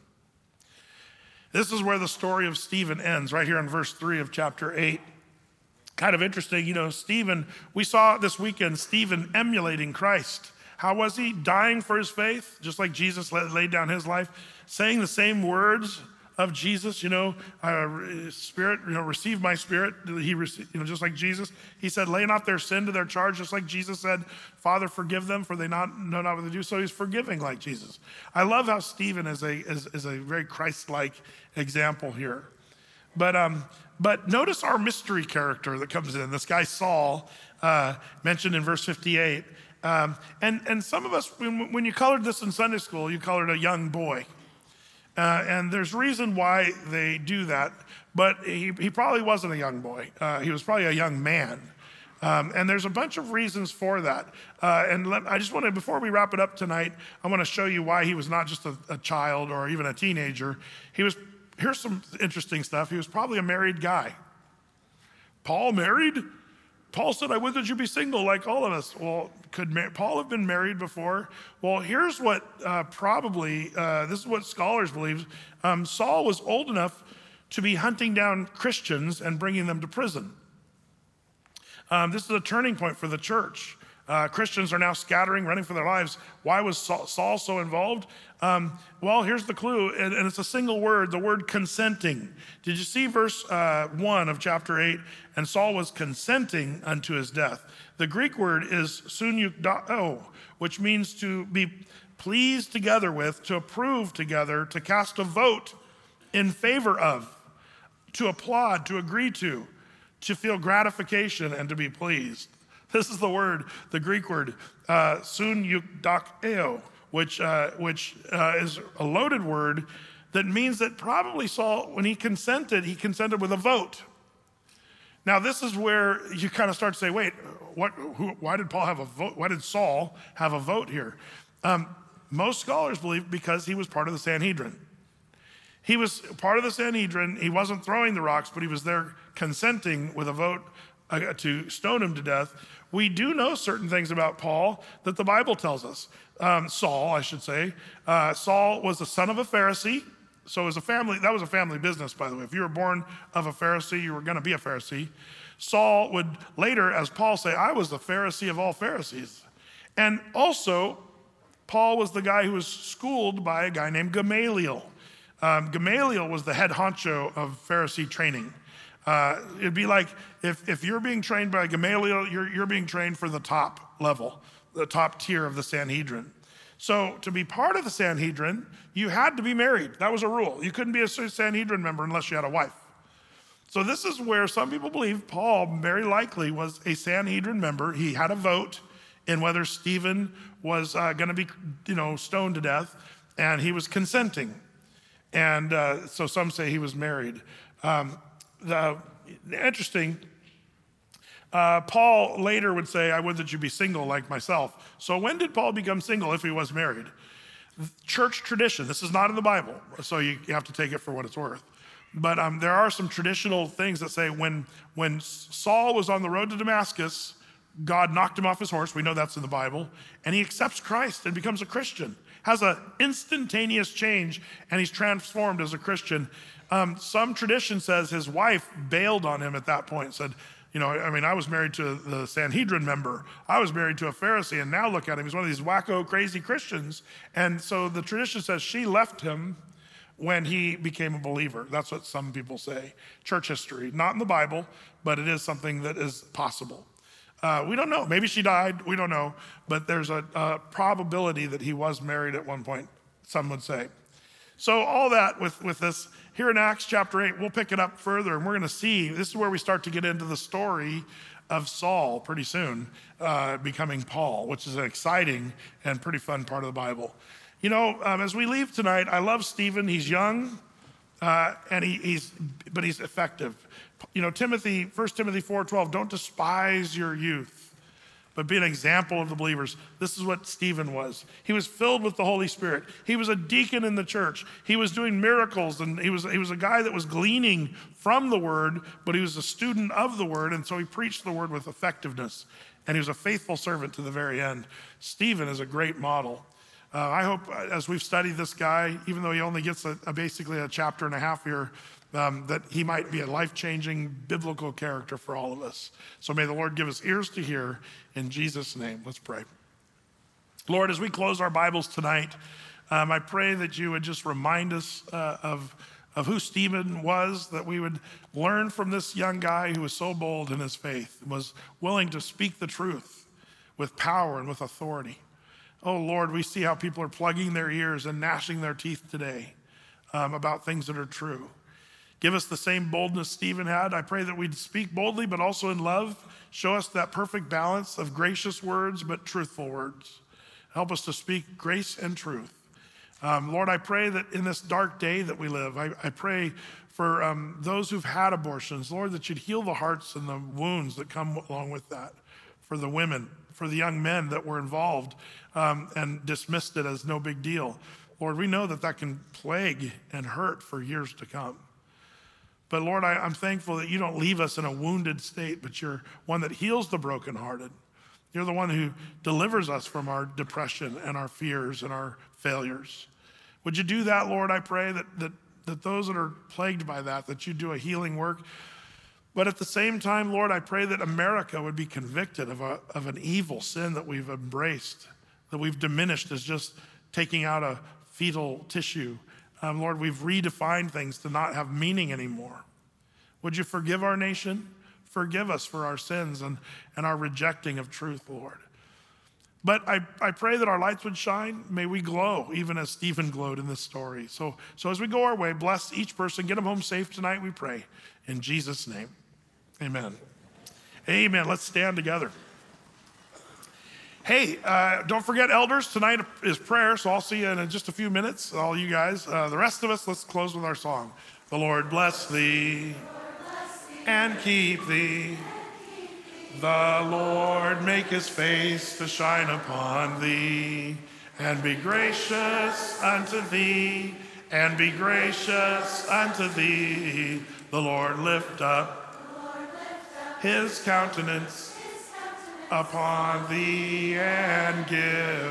This is where the story of Stephen ends, right here in verse three of chapter eight. Kind of interesting, you know, Stephen, we saw this weekend Stephen emulating Christ. How was he? Dying for his faith, just like Jesus laid down his life, saying the same words of Jesus, you know, uh, spirit, you know, receive my spirit. He, received, you know, just like Jesus, he said, lay not their sin to their charge, just like Jesus said, Father, forgive them, for they not know not what they do. So he's forgiving like Jesus. I love how Stephen is a is, is a very Christ-like example here. But um, but notice our mystery character that comes in. This guy Saul, uh, mentioned in verse fifty-eight. Um, and and some of us, when, when you colored this in Sunday school, you colored a young boy. Uh, and there's reason why they do that, but he, he probably wasn't a young boy. Uh, he was probably a young man. Um, and there's a bunch of reasons for that. Uh, and let, I just want to, before we wrap it up tonight, I want to show you why he was not just a, a child or even a teenager. He was, here's some interesting stuff. He was probably a married guy. Paul married? Paul said, I would that you be single like all of us. Well, could Paul have been married before? Well, here's what uh, probably, uh, this is what scholars believe. Um, Saul was old enough to be hunting down Christians and bringing them to prison. Um, this is a turning point for the church. Uh, Christians are now scattering, running for their lives. Why was Saul, Saul so involved? Um, well, here's the clue, and, and it's a single word, the word consenting. Did you see verse uh, one of chapter eight? And Saul was consenting unto his death. The Greek word is sunukdao, which means to be pleased together with, to approve together, to cast a vote in favor of, to applaud, to agree to, to feel gratification and to be pleased. This is the word, the Greek word, uh, sunukdakeo, which, uh, which uh, is a loaded word that means that probably Saul, when he consented, he consented with a vote. Now, this is where you kind of start to say, wait, what, who, why did Paul have a vote? Why did Saul have a vote here? Um, most scholars believe because he was part of the Sanhedrin. He was part of the Sanhedrin. He wasn't throwing the rocks, but he was there consenting with a vote uh, to stone him to death. We do know certain things about Paul that the Bible tells us. Um, Saul, I should say. Uh, Saul was the son of a Pharisee. So it was a family, that was a family business, by the way. If you were born of a Pharisee, you were going to be a Pharisee. Saul would later, as Paul say, I was the Pharisee of all Pharisees. And also, Paul was the guy who was schooled by a guy named Gamaliel. Um, Gamaliel was the head honcho of Pharisee training. Uh, it'd be like if, if you're being trained by Gamaliel, you're, you're being trained for the top level, the top tier of the Sanhedrin. So to be part of the Sanhedrin, you had to be married. That was a rule. You couldn't be a Sanhedrin member unless you had a wife. So this is where some people believe Paul very likely was a Sanhedrin member. He had a vote in whether Stephen was uh, going to be, you know, stoned to death, and he was consenting. And uh, so some say he was married. Um, the, interesting, uh, Paul later would say, I would that you be single like myself. So when did Paul become single if he was married? Church tradition, this is not in the Bible, so you, you have to take it for what it's worth. But um, there are some traditional things that say when, when Saul was on the road to Damascus, God knocked him off his horse. We know that's in the Bible. And he accepts Christ and becomes a Christian. has an instantaneous change, and he's transformed as a Christian. Um, some tradition says his wife bailed on him at that point, said, you know, I mean, I was married to the Sanhedrin member. I was married to a Pharisee, and now look at him. He's one of these wacko, crazy Christians. And so the tradition says she left him when he became a believer. That's what some people say. Church history, not in the Bible, but it is something that is possible. Uh, we don't know. Maybe she died. We don't know. But there's a, a probability that he was married at one point, some would say. So all that with, with this, here in Acts chapter eight, we'll pick it up further, and we're going to see, this is where we start to get into the story of Saul pretty soon, uh, becoming Paul, which is an exciting and pretty fun part of the Bible. You know, um, as we leave tonight, I love Stephen. He's young, uh, and he, he's, but he's effective. You know, Timothy, First Timothy four twelve, don't despise your youth, but be an example of the believers. This is what Stephen was. He was filled with the Holy Spirit. He was a deacon in the church. He was doing miracles, and he was, he was a guy that was gleaning from the word, but he was a student of the word, and so he preached the word with effectiveness, and he was a faithful servant to the very end. Stephen is a great model. Uh, I hope uh, as we've studied this guy, even though he only gets a, a basically a chapter and a half here, um, that he might be a life-changing biblical character for all of us. So may the Lord give us ears to hear in Jesus' name. Let's pray. Lord, as we close our Bibles tonight, um, I pray that you would just remind us uh, of, of who Stephen was, that we would learn from this young guy who was so bold in his faith, was willing to speak the truth with power and with authority. Oh, Lord, we see how people are plugging their ears and gnashing their teeth today um, about things that are true. Give us the same boldness Stephen had. I pray that we'd speak boldly, but also in love. Show us that perfect balance of gracious words, but truthful words. Help us to speak grace and truth. Um, Lord, I pray that in this dark day that we live, I, I pray for um, those who've had abortions, Lord, that you'd heal the hearts and the wounds that come along with that. For the women, for the young men that were involved um, and dismissed it as no big deal. Lord, we know that that can plague and hurt for years to come. But Lord, I, I'm thankful that you don't leave us in a wounded state, but you're one that heals the brokenhearted. You're the one who delivers us from our depression and our fears and our failures. Would you do that, Lord? I pray that, that, that those that are plagued by that, that you do a healing work. But at the same time, Lord, I pray that America would be convicted of, a, of an evil sin that we've embraced, that we've diminished as just taking out a fetal tissue. Um, Lord, we've redefined things to not have meaning anymore. Would you forgive our nation? Forgive us for our sins and, and our rejecting of truth, Lord. But I, I pray that our lights would shine. May we glow, even as Stephen glowed in this story. So, so as we go our way, bless each person. Get them home safe tonight, we pray. In Jesus' name, amen. Amen. Let's stand together. Hey, uh, don't forget, elders, tonight is prayer, so I'll see you in just a few minutes, all you guys. Uh, the rest of us, let's close with our song. The Lord bless thee and keep thee. The Lord make his face to shine upon thee and be gracious unto thee, and be gracious unto thee. The Lord lift up his countenance upon thee and give